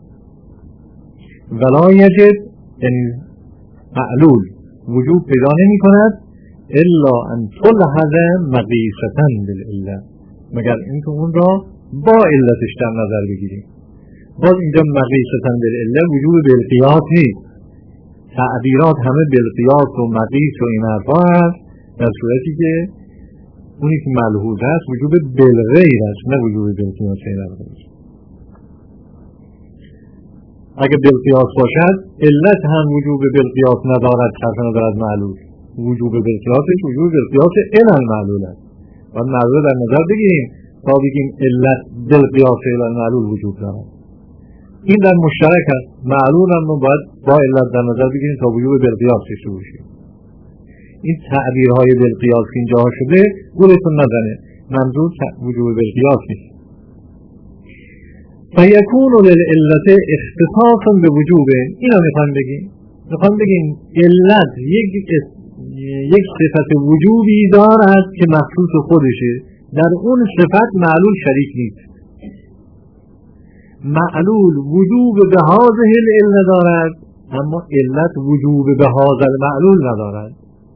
ولا یجد یعنی معلول وجود پیدا نمی کند الا ان تلحظ مقیسة بالعلة، مگر اینکه اون را با علتش در نظر بگیریم. باز اینجا مقیسة بالعلة وجود بالقیاس نیست، تعبیرات همه بالقیاس و مقیس و این حرفا هست، در صورتی که اونی که ملحوظ هست وجود بالغیر است، نه وجود بالقیاس. اگه بالقیاس باشد علت هم وجود بالقیاس ندارد، صرف ندارد معلول. وجود بالقیاسش وجود بالقیاس الی المعلول است. باید معلول در نظر بگیریم تا بگیم علت بالقیاس الی المعلول وجود دارد. این در مشترک است. معلول هم باید با علت در نظر بگیریم تا وجود بالقیاس داشته باشیم. این تعبیرهای بالقیاس که اینجا شده گولتون نزنه، منظور وجود بالقیاس نیست. فیکون للعلت اختصاصا به وجوب، اینا میخوان بگیم میخوان بگیم علت یک یک صفت وجوبی دارد که مخصوص خودشه، در اون صفت معلول شریک نیست. معلول وجوب به هذه العله دارد، اما علت وجوب به هذا المعلول ندارد.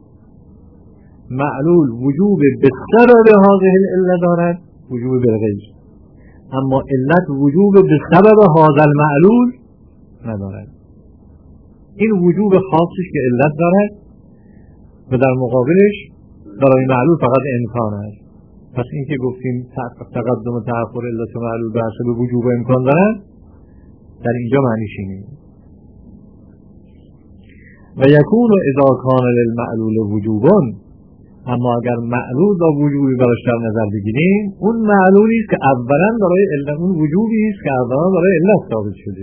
معلول وجوب به سبب هذه العله دارد، وجوب به غیر، اما علت وجوب به سبب هذا المعلول ندارد. این وجوب خاصش که علت دارد و در مقابلش برای معلول فقط امکان است. پس این که گفتیم تقدم و تأخر علت و معلول به حسب وجوب و امکان دارد، در اینجا معنیش اینه. و یکون اذا کان للمعلول وجوبون، اما اگر معلول با وجوبی براش در نظر بگیریم، اون معلولی است که اولا برای علت، اون وجوبی است که اولا برای علت ثابت شده.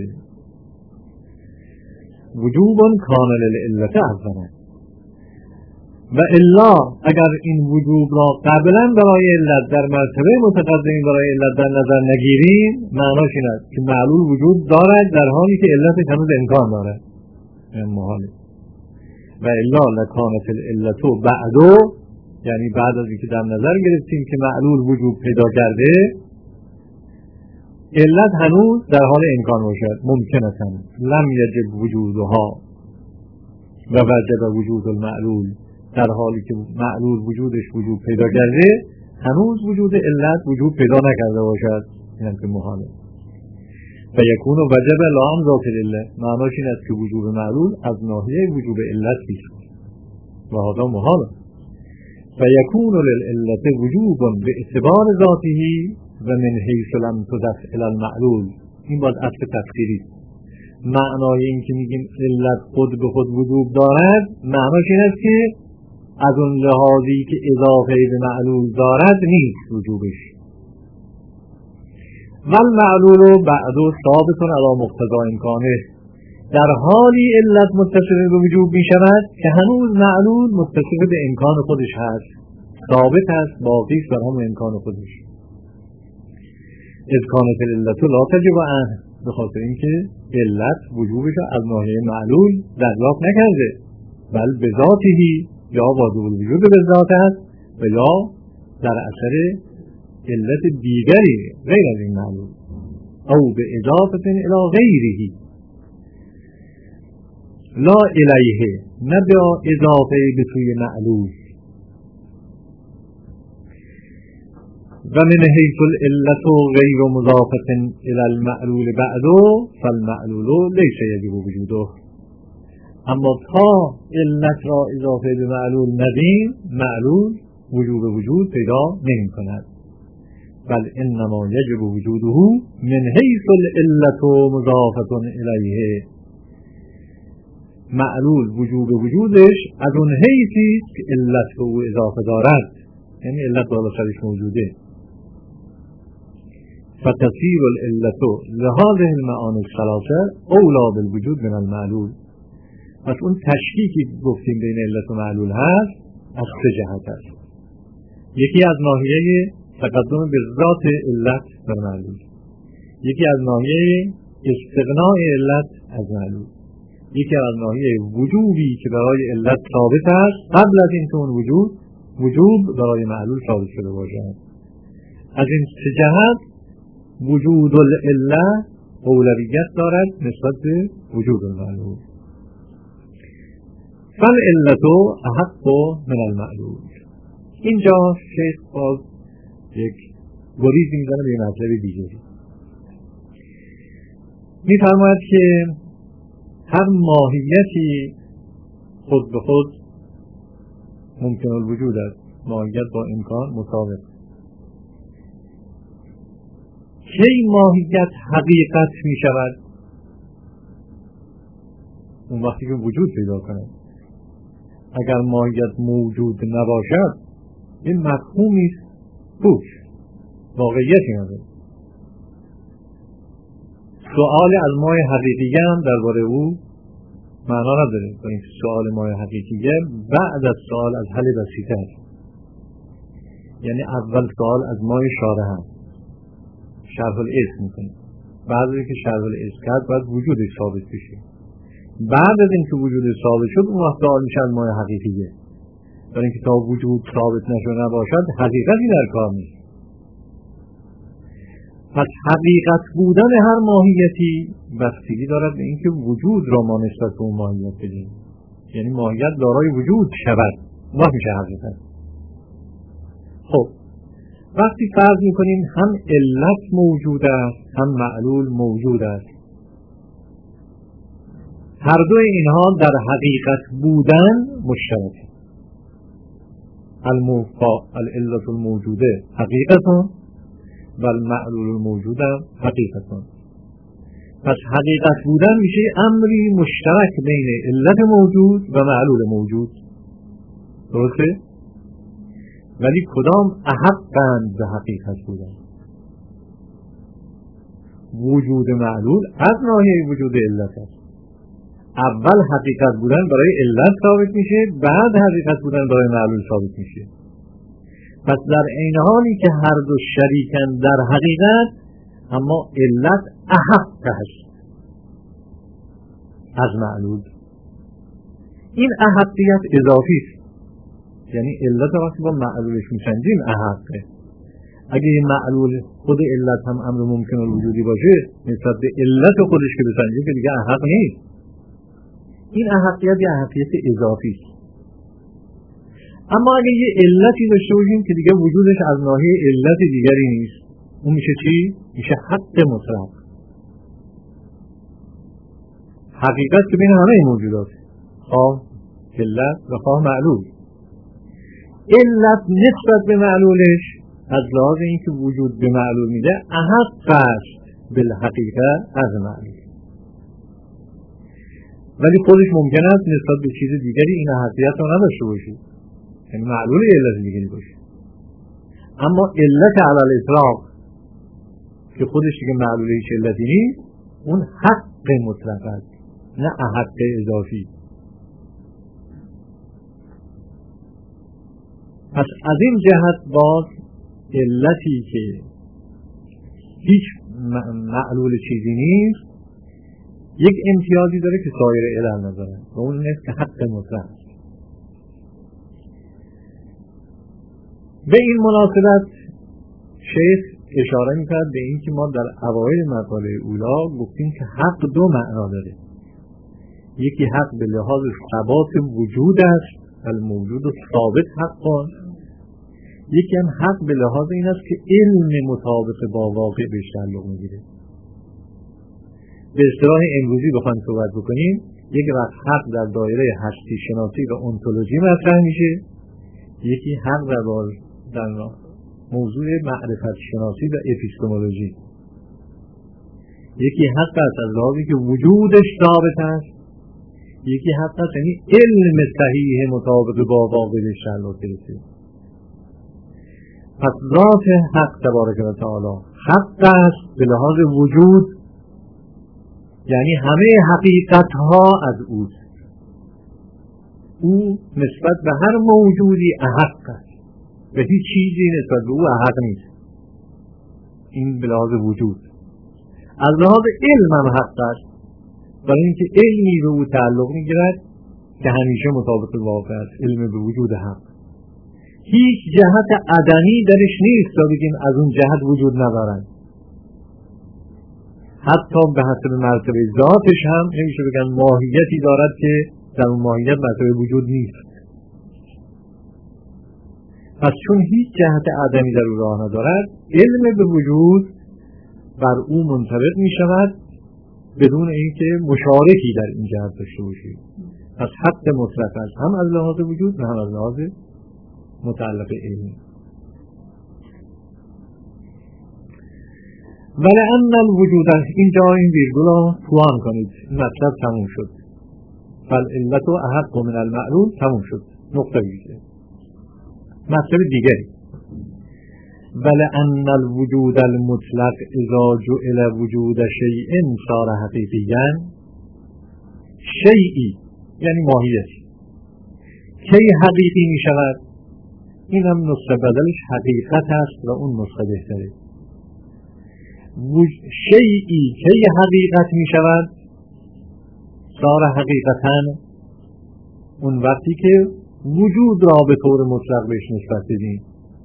وجوبا کان للعلت اولا، و الا اگر این وجوب را قبلا برای علت در مرتبه متقدمی برای علت در نظر نگیریم، معناش این است که معلول وجود دارد در حالی که علتش هنوز امکان دارد، این محاله. و الا لکانت العلت بعدو یعنی بعد از اینکه در نظر گرفتیم که معلول وجود پیدا کرده، علت هنوز در حال امکان باشد. ممکنه لم یجب وجودها و وجب وجود المعلول، در حالی که معلول وجودش وجود پیدا کرده هنوز وجود علت وجود پیدا نکرده باشد، این هم که محاله. و یکون وجب لا عن ذات العله، معناش این است که وجود معلول از ناحیه وجود علت بیست و هذا محاله. و یکون للعلت وجوب به اعتبار ذاته و من حیث لم تضف الی المعلول. این باید اصل تفسیری. معنای این که میگیم علت خود به خود وجود دارد، معناش این است که از اون لحاظی که اضافه به معلول دارد نیست وجودش. ول معلول بعد ثابت علی مقتضا امکانه، در حالی علت متصف به وجود می شود که هنوز معلول متصف به امکان خودش هست، ثابت است، باقی است بر همون امکان خودش. اذ کانت العلت لا تجب عنه، به خاطر اینکه علت وجودش از ناحیه معلول دریافت نکرده، بل به ذاتی، یا واجب الوجود به ذات است و یا در اثر علت دیگری غیر از این معلول، او به اضافه الی غیره لا الیه، نه به اضافه به سوی معلول. و من حیث العلت غیر مضافه الی المعلول بعد فالمعلول لیس یجب وجوده. اما تا علت را اضافه به معلول ندیم، معلول وجوب وجود پیدا نمی کند. بل انما یجب وجوده من حیث العلت مضافه الیه، معلول وجود وجودش از اون حیثی که علت به او اضافه دارد، یعنی علت بالا سرش موجوده. فتصیر العلت لهذه المعانی الثلاثه اولی بالوجود من المعلول. پس اون تشکیکی گفتیم بین علت و معلول هست از سه جهت است. یکی از ناحیه تقدم به ذات علت بر معلول، یکی از ناحیه استغناء علت از معلول، یکی از ناحیه وجوبی که برای علت ثابت است قبل از اینکه اون وجود وجوب برای معلول ثابت شده باشد. از این سه جهت وجود العلت اولویت دارد نسبت به وجود المعلول. فالعلت احق من المعلول. اینجا شیخ باز یک گریزی میزنه به مطلب دیگری. میفرماید که هر ماهیتی خود به خود ممکن الوجود است، ماهیت با امکان مطابق. کی ماهیت حقیقت می شود؟ اون وقتی که وجود پیدا کند. اگر ماهیت موجود نباشد این مفهومی است پوش، واقعیتی نداره. سؤال از مای حقیقیه هم درباره او معنا نداره، با این سؤال مای حقیقیه بعد از سؤال از حل بسیطه است. یعنی اول سؤال از مای شارع هم شرح الاسم میکنه، بعد از اینکه شرح الاسم کرد باید وجودش ثابت بشه. بعد از اینکه وجودش ثابت شد اون وقت سؤال میشه از مای حقیقیه، برای اینکه تا وجود ثابت نشده نباشد حقیقتی در کار نیست. پس حقیقت بودن هر ماهیتی بستگی دارد به اینکه وجود را ما نسبت به اون ماهیت بدیم، یعنی ماهیت دارای وجود شود، وقت میشه حقیقت. خب وقتی فرض میکنیم هم علت موجود است هم معلول موجود است، هر دو اینها در حقیقت بودن مشترک. العلت الموجوده حقیقتون و المعلول الموجود حقیقتون. پس حقیقت بودن میشه امری مشترک بین علت موجود و معلول موجود، درسته؟ ولی کدام احقند به حقیقت بودن؟ وجود معلول از ناحیه وجود علت است. اول حقیقت بودن برای علت ثابت میشه، بعد حقیقت بودن برای معلول ثابت میشه. پس در این حالی که هر دو شریکن در حقیقت، اما علت احق است از معلول. این احقیت اضافی است، یعنی علت وقتی با معلولش میسنجیم احقه. اگه این معلول خود علت هم امر ممکن الوجودی باشه نسبت به علت خودش که بسنجیم که دیگه احق نیست. این احقیت یه احقیت اضافی است. اما اگه یه علتی داشته باشیم که دیگه وجودش از ناحیه علت دیگری نیست، اون میشه چی؟ میشه حق مطلق. حقیقت که بین همه موجودات، خواه علت و خواه معلول. علت نسبت به معلولش از لحاظ اینکه وجود به معلول میده احق است بالحقیقت از معلول، ولی خودش ممکن است نسبت به چیز دیگری این احقیت رو نداشته باشه، یعنی معلول علت دیگری باشه. اما علت علی الاطلاق که خودش دیگه معلول هیچ علتی نیست، اون حق مطلق است نه حق اضافی. پس از این جهت باز علتی که هیچ معلول چیزی نیست یک امتیازی داره که سایر علل نداره و اون نیست که حق مطلق است. به این مناسبت شیخ اشاره میکرد به این که ما در اوایل مقاله اولا گفتیم که حق دو معنا داره. یکی حق به لحاظ ثبات وجود است، الموجود ثابت حق است. یکی هم حق به لحاظ این است که علم مطابق با واقع بهش تعلق میگیره. به اصطلاح امروزی بخوایم صحبت بکنیم، یک وقت حق در دایره هستی شناسی و انتولوژی مطرح میشه، یکی حق در در موضوع معرفت شناسی و اپیستمولوژی. یکی حق است از لحاظی که وجودش ثابت است، یکی حق است یعنی علم صحیح مطابق با واقع بهش تعلق گرفته. پس ذات حق تبارک و تعالی حق است به لحاظ وجود، یعنی همه حقیقت ها از اوست. او نسبت به هر موجودی احق است و هیچ چیزی نسبت به او احق نیست. این به لحاظ وجود. از لحاظ علم هم حق است، برای اینکه علمی به او تعلق میگیرد که همیشه مطابق واقع است. علم به وجود حق هیچ جهت عدمی درش نیست تا بگیم از اون جهت وجود ندارد. حتی به حسب مرتبه ذاتش هم نمیشه بگن ماهیتی دارد که در اون ماهیت مرتبه وجود نیست. پس چون هیچ جهت عدمی در او راه ندارد، علم به وجود بر او منطبق می شود بدون اینکه مشارکی در این جهت داشته باشید. پس حق مطلق است هم از لحاظ وجود و هم از لحاظ متعلق علم. ولی ان الوجود، اینجا این ویرگول توان کنید، مطلب تموم شد. فالعلت احق من المعلول تموم شد، نقطه دیگه. مطلب دیگری، ولی ان الوجود المطلق اذا جعل وجود شیء صار حقیقیاً، شیئی یعنی ماهیتی کی حقیقی می شود؟ این هم نسخه بدلش حقیقت است و اون نسخه بهتره. شیئی کی حقیقت می شود؟ صار حقیقتاً اون وقتی که وجود را به طور مطلق بهش نسبت بدیم.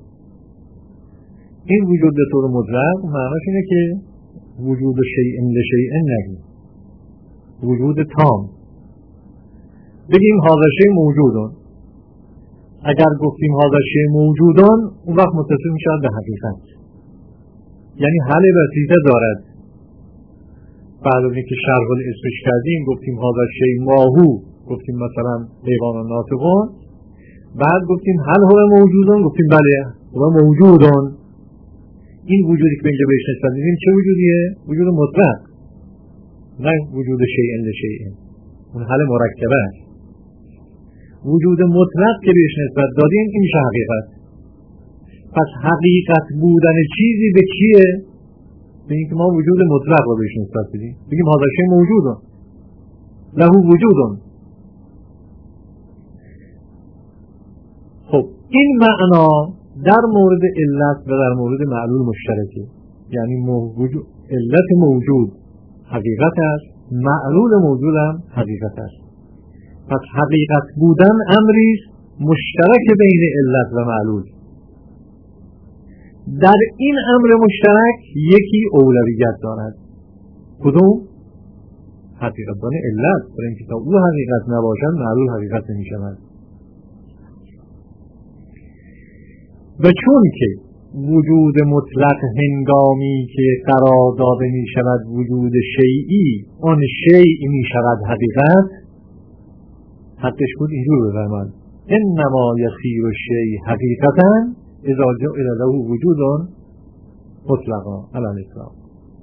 این وجود به طور مطلق معناش اینه که وجود شیء لشیء نگیم، وجود تام بگیم هذا شیء موجودون. اگر گفتیم هذا شیء موجودون اون وقت متصل میشه به حقیقت، یعنی حل بسیطه دارد. بعد از اینکه شرح الاسمش کردیم گفتیم هذا شیء ماهو، گفتیم مثلا حیوان ناطقون، بعد گفتیم هل هو موجودون، گفتیم بله هو موجودون. این وجودی که اینجا بهش نسبت میدیم چه وجودیه؟ وجود مطلق، نه وجود شیء لشیء. اون حل مرکبه است. وجود مطلق که بهش نسبت دادیم این میشه حقیقت. پس حقیقت بودن چیزی به چیه؟ به اینکه ما وجود مطلق رو بهش نسبت بدیم، بگیم هذا شیء موجودون له وجودون. خب این معنا در مورد علت و در مورد معلول مشترکه، یعنی موجود علت موجود حقیقت است، معلول موجود هم حقیقت است. پس حقیقت بودن امری است مشترک بین علت و معلول. در این امر مشترک یکی اولویت دارد. کدوم؟ حقیقت دانه علت، برای اینکه تا او حقیقت نباشد معلول حقیقت نمی شود. و چون که وجود مطلق هنگامی که قرار داده می شود وجود شیئی، آن شیئی می شود حقیقت. حدش بود اینجور بفرماد: انما یصیر الشیء حقیقتا اذا جعل له وجود مطلقا علی الاطلاق.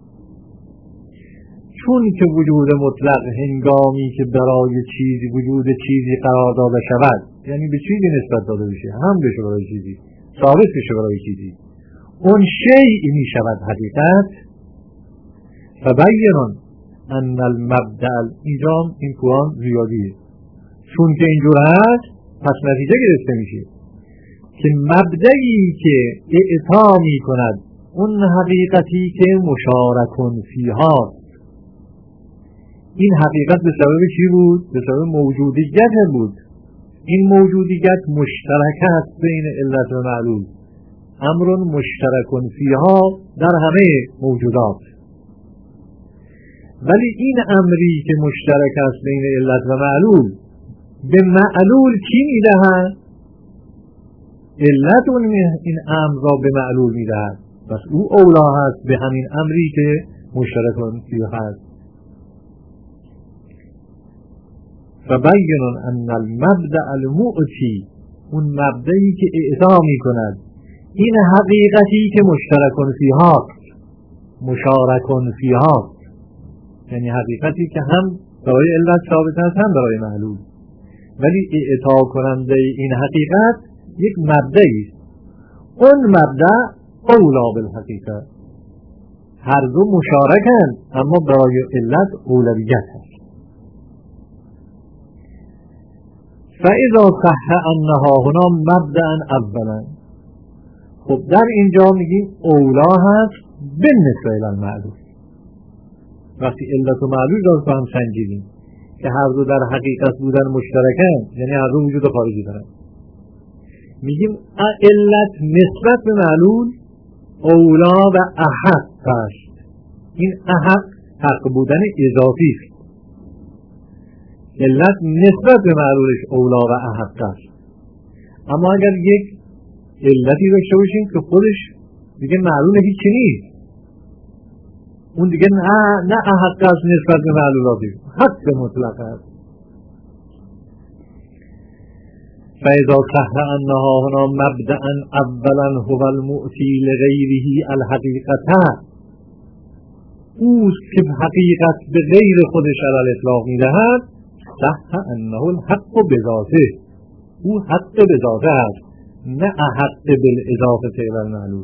چون که وجود مطلق هنگامی که برای چیزی وجود چیزی قرار داده شود، یعنی به چیزی نسبت داده بشه، هم بشه برای چیزی، ثابت بشه برای چیزی، اون شیء می شود حقیقت. فبینون ان المبدأ، اینجا این قرآن زیادیه، چون که اینجور هست پس نتیجه گرفته میشه که مبدئی که اعطا می کند اون حقیقتی که مشارکون فیها، این حقیقت به سبب چی بود؟ به سبب موجودیت بود. این موجودیت مشترک است بین علت و معلول، امر مشترکون فیها در همه موجودات. ولی این امری که مشترک است بین علت و معلول به معلول چی میدهد؟ علت اون این امر را به معلول میدهد، پس او اولا هست به همین امری که مشترکون فیها هست. فبینون ان المبدأ المعطی، اون مبدئی که اعطا می کند این حقیقتی که مشترکون فیها، مشارکون فیها، یعنی حقیقتی که هم برای علت ثابت است هم برای معلول، ولی اعطا کننده این حقیقت یک مبدئی است. اون مبدأ اولا بالحقیقت، هر دو مشارکند اما برای علت اولویت است. فاذا صح انها هنا مبدأ اولا، خب در اینجا میگیم اولا هست بالنسبه الی المعلول. وقتی علت و معلول را با هم سنجیدیم که هر دو در حقیقت بودن مشترکن، یعنی هر دو وجود خارجی دارن، میگیم علت نسبت به معلول اولا و احق است. این احق حق بودن اضافی است. علت نسبت به معلولش اولا و احق است. اما اگر یک علتی داشته باشیم که خودش دیگه معلول هیچی نیست، اون دیگه نه نه احق است نسبت به معلولاتی، حق مطلق است. فاذا صح انها هنا مبدأ اولا هو المعطی لغیره الحقیقته، اوست که حقیقت به غیر خودش علی الاطلاق میدهد. صح انه الحق بذاته، او حق بذاته است، نه احق بالاضافه الی المعلول.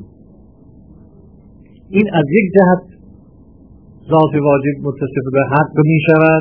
این از یک جهت ذات واجب متصف به حق می شود.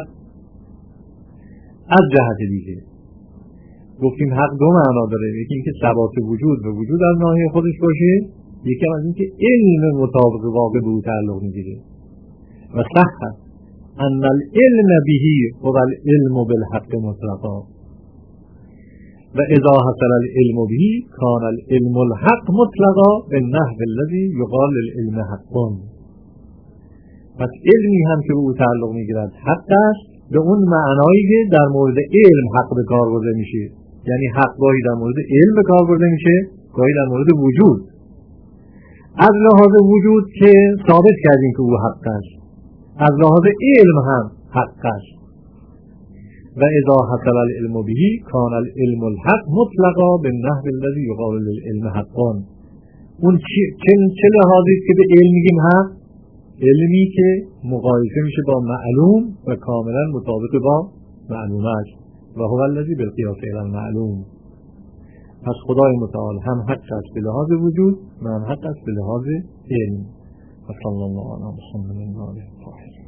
از جهت دیگه گفتیم حق دو معنا داره، یکی اینکه ثبات وجود و وجود از ناحیه خودش باشه، یکی از اینکه علم مطابق واقع به او تعلق میگیره. و صح ان العلم به هو العلم بالحق مطلقا، و اذا حصل العلم به کان العلم الحق مطلقا بالنحو الذي يقال للعلم حق. پس علمی هم که به او تعلق میگیرد حق است به اون معنایی که در مورد علم حق به کار برده میشه. یعنی حق گاهی در مورد علم به کار برده میشه، گاهی در مورد وجود. از لحاظ وجود که ثابت کردیم که او حق است، از لحاظ علم هم حق است. و اذا حصل العلم به کان العلم الحق مطلقا بالنحو الذي يقال للعلم حقا. اون چه لحاظی که به علم میگیم حق؟ علمی که مقایسه میشه با معلوم و کاملا مطابق با معلوم است. و هو الذی بالقیاس الی المعلوم. پس خدای متعال هم حق است به لحاظ وجود و هم حق است به لحاظ علم. و صلی الله علی محمد و آله الطاهرین.